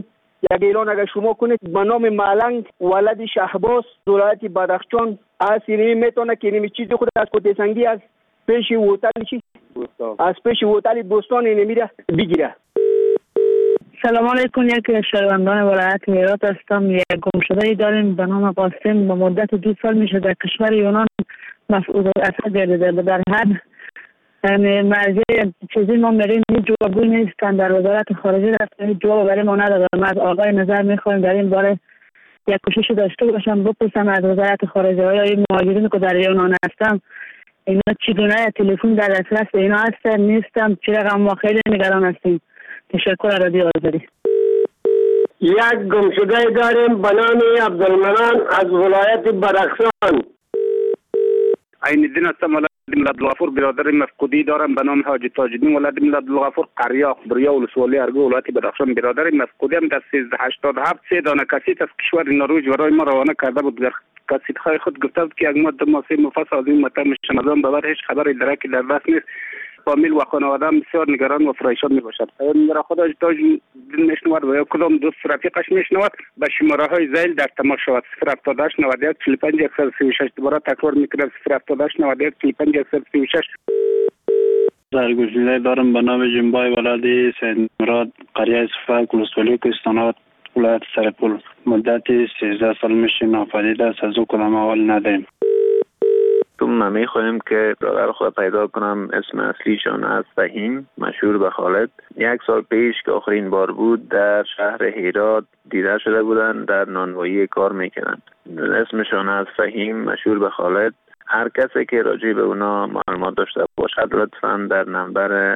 یک اعلان اگر شما کنید به نام ملنگ ولد شهباز ولایت بدخشان اصلی میتونه که این چیز خود از کوته سنگی از پیش هتل چی از پیش هتل بوستان نمیره بگیره.
سلام علیکم. یک شهروندان ولایت هرات هستم. یک گمشده داریم به نام قاسم. به مدت 2 سال میشه در کشور یونان مفعول اثر گردیده. در حد مرجع چیزی ما میریم هیچ جوابی نیستن. در وزارت خارجه رفتیم هیچ جواب برای ما ندادن. ما از آقای نظر میخوایم در این باره یک کوشش داشته باشم بپرسم از وزارت خارجه های این مهاجرین که در یونان هستم اینا چی دونه تلفن در دسترس اینا هستن نیستم چه رقم ما خیلی نگران هستیم. تشکر رادیو آزادی.
یک گمشده داریم به نام عبدالمنان از ولایت بدخشان.
عین الدین هستم. ولد عبدالغفور برادر مفقودی دارم به نام حاجی تاج‌الدین ولد عبدالغفور قریه بریا ولسوالی ارگو ولایت بدخشان. برادر مفقودی هم در 1387 3 دانه کاسیت از کشور نروژ برای ما روانه کرده بود. در کاسیت های خود گفته بود که یک ماده ماسه مفصل از این مطلب میشن از آن ببر هیچ خبری درکی در دست نیست. فامیل و خانواده بسیار نگران و پریشان میباشد. میگه خودش داج میشنود و یا کدام دوست رفیقش میشنود به شماره های زیل در تماس شود. 078 91 45 136. دوباره تکرار میکنم 078 91 45 136.
سرگشته دارم به نام جنبای ولد سید مراد قریه صفک ولسوالی کوهستان ولایت سرپل. مدت 13 سال میشه ناپدید است. از او کدام احوال نداریم.
ما میخواهیم که برادر خود پیدا کنم. اسم اصلیشان از فهیم مشهور به خالد. 1 سال پیش که آخرین بار بود در شهر هرات دیده شده بودند. در نانوایی کار میکنند. اسمشان از فهیم مشهور به خالد. هر کسی که راجع به اونا معلومات داشته باشد لطفاً در نمبر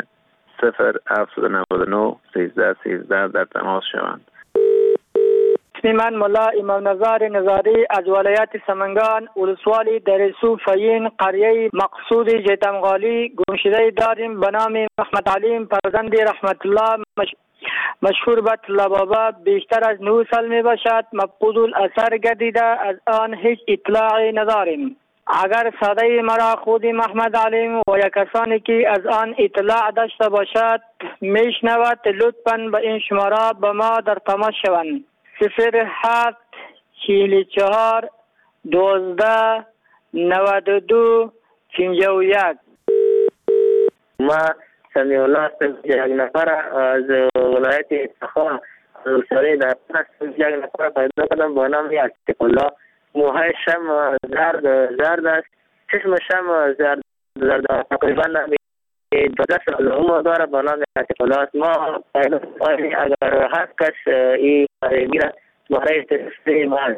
0799 13 13 در تماس شوند.
اسم من ملا امام نظار نظاری از ولایت سمنگان ولسوالی درسو فین قریه مقصود جتمغالی گمشده داریم به نام محمد علیم فرزند رحمت الله مشهور به طلا بابا. بیشتر از 9 سال می باشد. مفقود الاثر گردیده. از آن هیچ اطلاعی نداریم. اگر صدای مرا خود محمد علیم و یا کسانی که از آن اطلاع داشته باشد میشنود لطفاً به این شماره به ما در تماس شوند. 07 44 12 92 51.
ما سمیع الله هستم. یک نفر از ولایت سخا ولسوالی در هستم. یک نفر پیدا کردم با نام عتیق الله. موهایش هم زرد است. چشمش هم زرد تقریبا 12 سال عمر داره با نام عتیق الله است. ما پیدا اگر هست کس این میره برای تلفن ما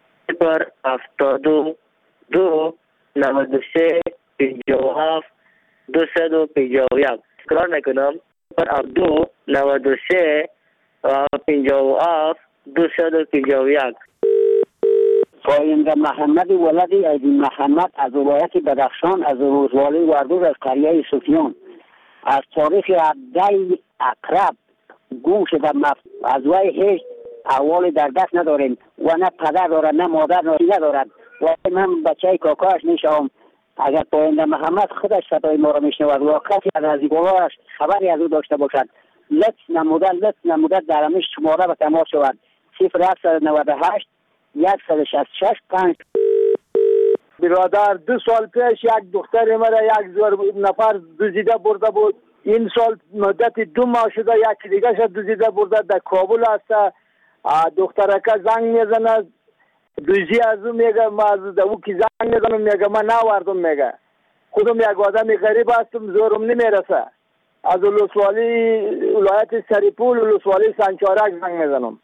072 93 57 251. تکرار میکنم 072 93 57 251.
پاینده محمد ولد عیدین محمد از ولایت بدخشان از روزوالی وردوز از قریه سفیان از تاریخ 17 اقرب گم شده. از وی هیچ احوالی در دست نداریم و نه پدر دارد نه مادر ندارد و من بچه کاکاش میشم. اگر پاینده محمد خودش صدای ما را میشنود و کسی از نزدیکانش خبری از او داشته باشد لطف نمودن در همیش شماره به تماس شود. 0798 166 5.
برادر 2 سال پیش یک دختر مرا یک نفر دزدیده برده بود. این سال مدت 2 ماه شده یک دیگه شد دزدیده برده. در کابل هست. دخترکه زنگ میزنه دوزی از اون میگه ما از او که زنگ میزنم میگه من نوردم. میگه خودم یک آدم غریب هستم زورم نمیرسه. از ولسوالی ولایت سرپل ولسوالی سنچارک زنگ میزنم.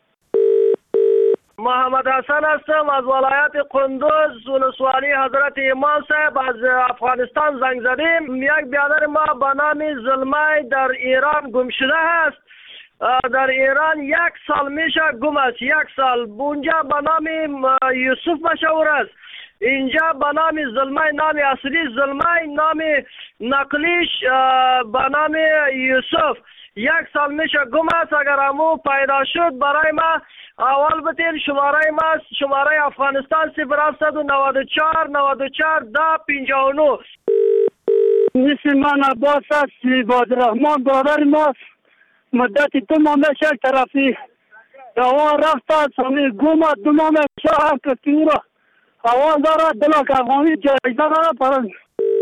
محمد حسن هستم از ولایت قندوز ولسوالی حضرت امام صاحب. از افغانستان زنگ زدیم. یک برادر ما به نام زلمه در ایران گم شده است. در ایران 1 سال میشه گم است. 1 سال. اونجا به نام یوسف مشهور است. اینجا به نام زلمه نام اصلی زلمه نام نقلیش به نام یوسف. 1 سال میشه گم است. اگر همو پیدا شد برای ما اول بتین. شماره ما شماره افغانستان 0794 94 10 59.
اسم من عباس است. عبادالرحمن برادر ماست. مدت 2 ماه میشه طرفی
آوان رفت سامی گومت دمام شهر کتیرا آوان دارد دلک افغانی جایزه دارد پرند.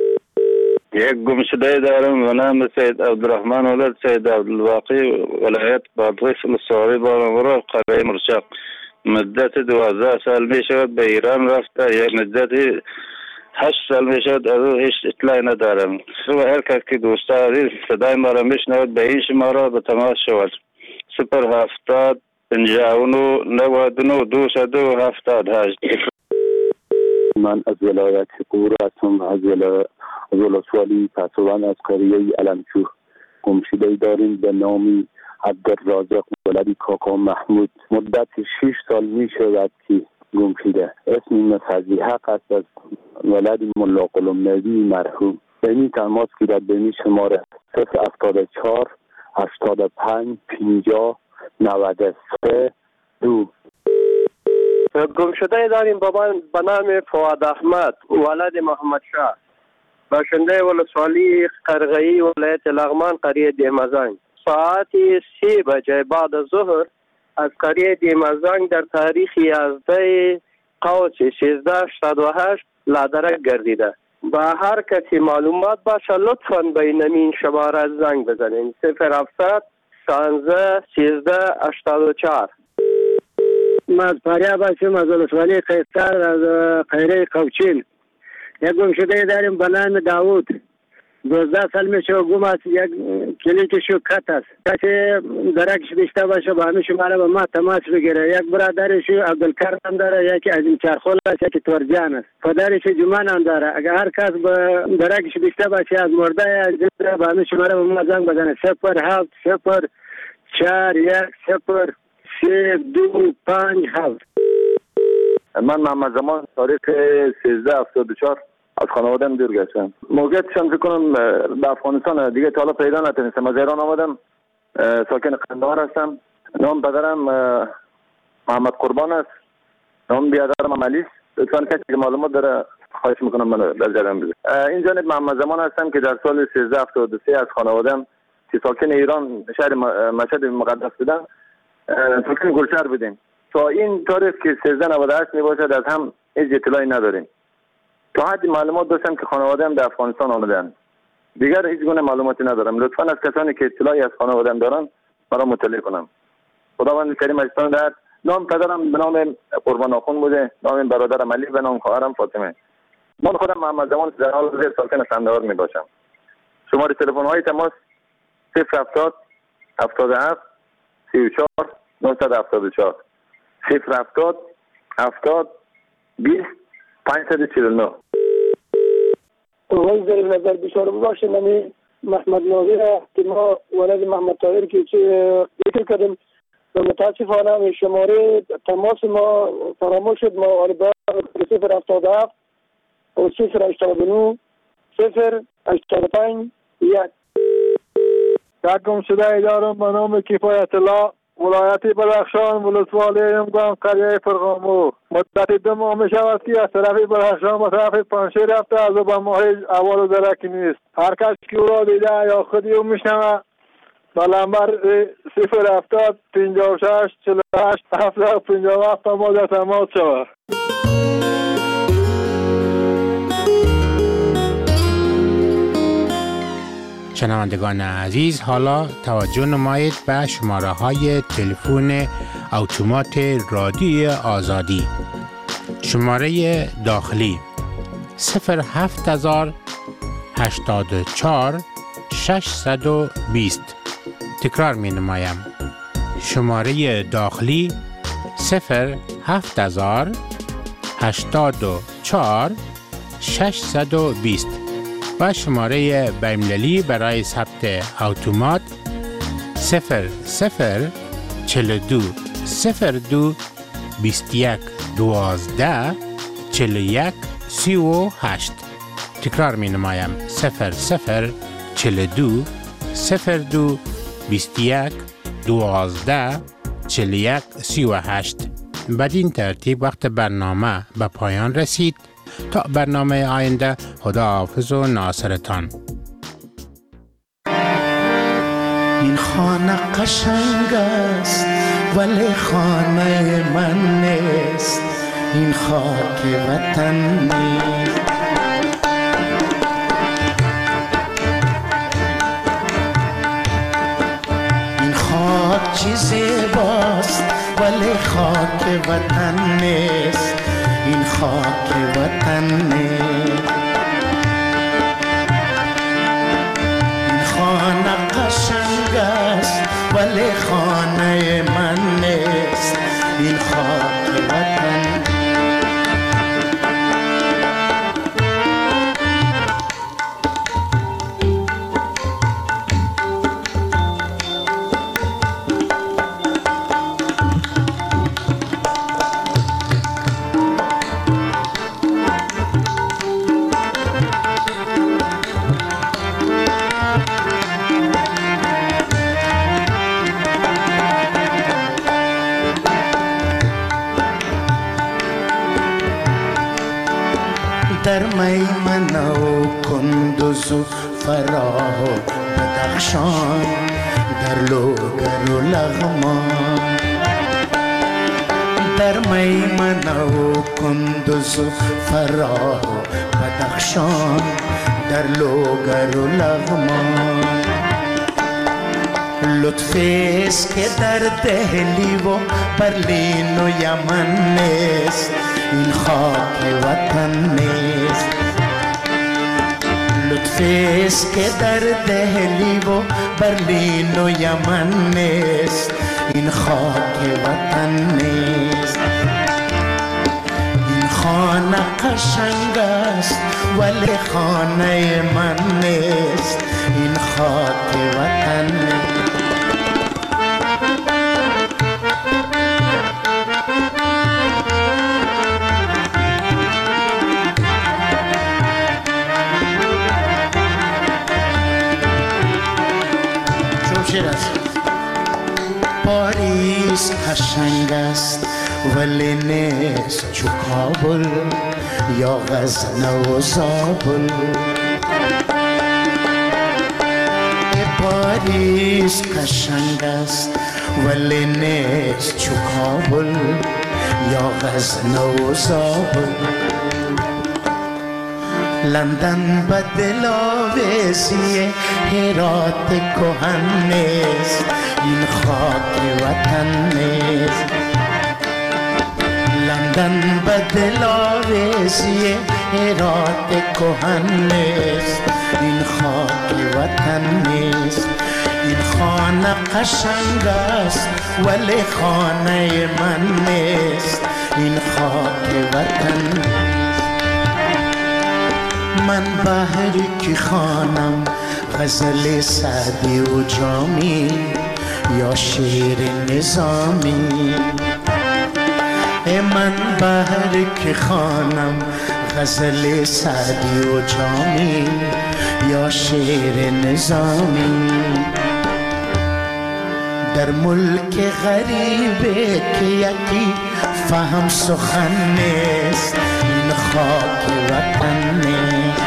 یک گمشده دارم و نام سید عبدالرحمن ولد سید عبدالواقی ولایت بادغیس الصواری بارمورا قریه مرشق. مدت 12 سال می شود به ایران رفته. یک مدت 8 سال می شود از او هیچ اطلاعی ندارم. و هر کس که دوست دارید صدای ما را میشنود به این شماره به تماس شود 070 59 99 278.
من از ولایت قور هستم، از ولسوالی پسوان از قریه علمچوه. گمشده داریم به نام عبدالرازق ولدی کاکا محمود. مدت 6 سال می شود که گم شده. اسم مسعدی حق است از ولد ملا غلام نبی مرحوم. به این تماس گیرد به این شماره 074 85 50 93 2.
گم شده داریم به نام فواد احمد ولد محمد شاه، باشنده ولسوالی قرغه‌ای ولایت لغمان قریه دیمزنگ. ساعت 3 بجه بعد از ظهر از قریه دیمزنگ در تاریخ 11 قوس 1388 لادرک گردیده. با هر کسی معلومات باشه لطفاً به این شماره زنگ بزنین 0700 16 13 84.
من از فاریاب هستم، از ولسوالی قیصر از قیره قوچین. یک گمشده داریم به نام داوود. 12 سال میشه گم است. یک کلیکش کت است. کسی درکش بیشتر باشه با همه شماره به ما تماس بگیره. یک برادرش عبدالکرم داره، یکی عظیم چرخول است، یکی تورجان است. پدرش جمان هم داره. اگر هر کس به درکش بیشتر باشه از مرده با همه شماره به ما زنگ بزنه 07 0 4 1 0 3 2 5 7.
من محمد زمان تاریخ 1374 از خانوادم دور گشتم. موقعیتشان فکر کنم به افغانستان دیگه تا حالا پیدا نتونستم. از ایران آمدم، ساکن قندهار هستم. نام پدرم محمد قربان است، نام بیادرم علی است. لطفاً کسی که معلومات داره خواهش میکنم منو در جریان بذاره. این جانب محمد زمان هستم که در سال 1373 از خانوادم که ساکن ایران شهر مشهد مقدس بودن ساکن گلشهر بودیم. تا این تاریخ که 1398 میباشد از هم هیچ اطلاعی نداریم. تا حدی معلومات داشتم که خانواده‌ام در افغانستان آمدن. دیگر هیچ گونه معلوماتی ندارم. لطفاً از کسانی که اطلاعی از خانواده‌ام دارن مرا مطلع کنم. خداوند کریم اجتان دهد. نام پدرم به نام قربان آخون بوده، نام برادرم علی، به نام خواهرم فاطمه. من خودم محمد زمان در حال حاضر ساکن قندهار میباشم. شماره تلفن های تماس 070 77 34 974 070 70 20 549.
وای در نظر بشار باشه نمی محمد ناظر که ما ولد محمد طاهر که ذکر کردیم و متاسفانه شماره تماس ما فراموش شد. ما آربا 077 و 089 085 1. یک گمشده دارم به نام کفایت الله ولایت بدخشان ولسوالی امگان قریه فرغامو. مدت 2 ماه می شود که از طرف بدخشان به طرف پنشیر رفته، از به ماه اول و درکی نیست. هر کس که او را دیده یا خودی او میشنوه به نمبر 070 56 48 757 ما در تماس شود.
شنوندگان عزیز، حالا توجه نمایید به شماره های تلفن اتومات رادیو آزادی. شماره داخلی 07000 84 620. تکرار می نمایم. شماره داخلی 07000 84 620 و شماره بین‌المللی برای ثبت اتومات 0042 02 21 12 41 38. تکرار می نمایم 0042 02 21 12 41 38. بدین ترتیب وقت برنامه به پایان رسید. تا برنامه آینده، خداحافظ و ناصرتان.
این خانه قشنگ است ولی خانه من نیست، این خاک وطن نیست. این خاک چیزی باست ولی خاک وطن نیست، این خاک وطن نیست. این خانه قشنگ است ولی خانه من نیست، این خاک وطن. در میمنه و کندوز و فراه و بدخشان، در لوگر و لغمان. در میمنه و کندوز و فراه و بدخشان، در لوگر و لغمان. لطفیست که در دهلی و برلین و یمن نیست، این خاک وطن نیست. لطفیست که در دهلی و برلین و یمن نیست، این خاک وطن نیست. این خانه قشنگ است ولی خانه من نیست، این خاک وطن نیست. پاریس قشنگ است ولی نیست چو کابل یا غزنه و زابل. پاریس قشنگ است ولی نیست چو کابل یا غزنه و زابل. لندن به دلاویزی هرات کهن نیست، این خاک وطن نیست. لندن به دلاویزی هرات کهن نیست، این خاک وطن نیست. این خانه قشنگ است ولی خانه من نیست، این خاک وطن نیست. من بهری که خانم غزل سعدی و جامی یا شعر نظامی. من بهری که خانم غزل سعدی و جامی یا شعر نظامی. در ملک غریبه که یکی فهم سخن نیست، این خاک وطن نیست.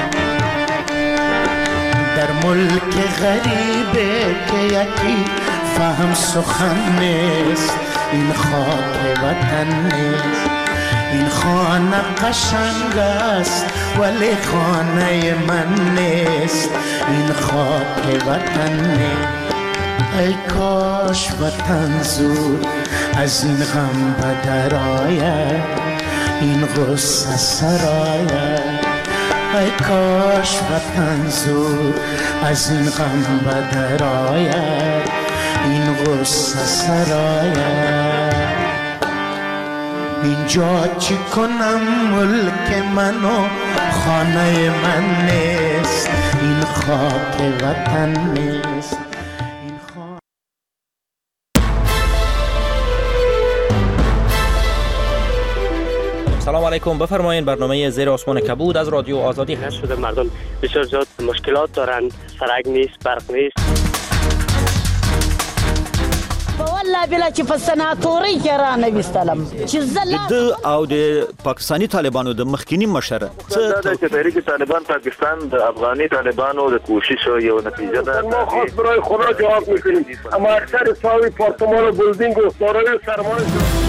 در ملک غریبه که یکی فهم سخن نیست، این خاک وطن نیست. این خانه قشنگ است ولی خانه من نیست، این خاک وطن نیست. ای کاش وطن زود از این غم بدر آید، این غصه سراید. ای کاش وطن زود از این غم بدر آید، این غصه سراید. اینجا چی کنم ملک من و خانه من نیست، این خاک وطن نیست.
سلام علیکم، بفرمایید. برنامه زیر آسمان کبود از رادیو آزادی هست.
شده مردم بسیار زیاد مشکلات دارند، سرک نیست، برق نیست. والله بلا چې په سناتوري کې را نویستلم چې
د او د پاکستاني طالبانو د مخکینی مشر
څه د تحریک طالبان پاکستان د افغاني طالبانو د کوشش یو نتیجه ده.
ما خاص برای خدا جواب میکنیم اما اکثر ساوی پارتمان و بلدینگ و سارای سرمایه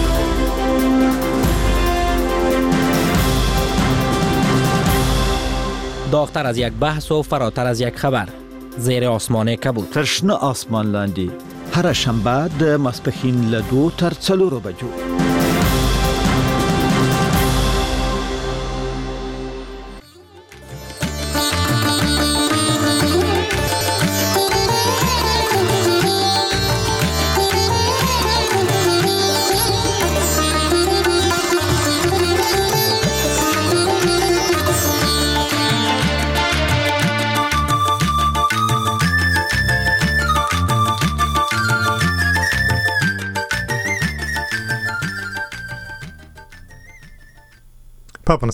داغتر از یک بحث و فراتر از یک خبر. زیر آسمان کبود.
ترشنه آسمان لاندی. هر شنبه د ماسپښین له 2 تر 4 بجو.
Papan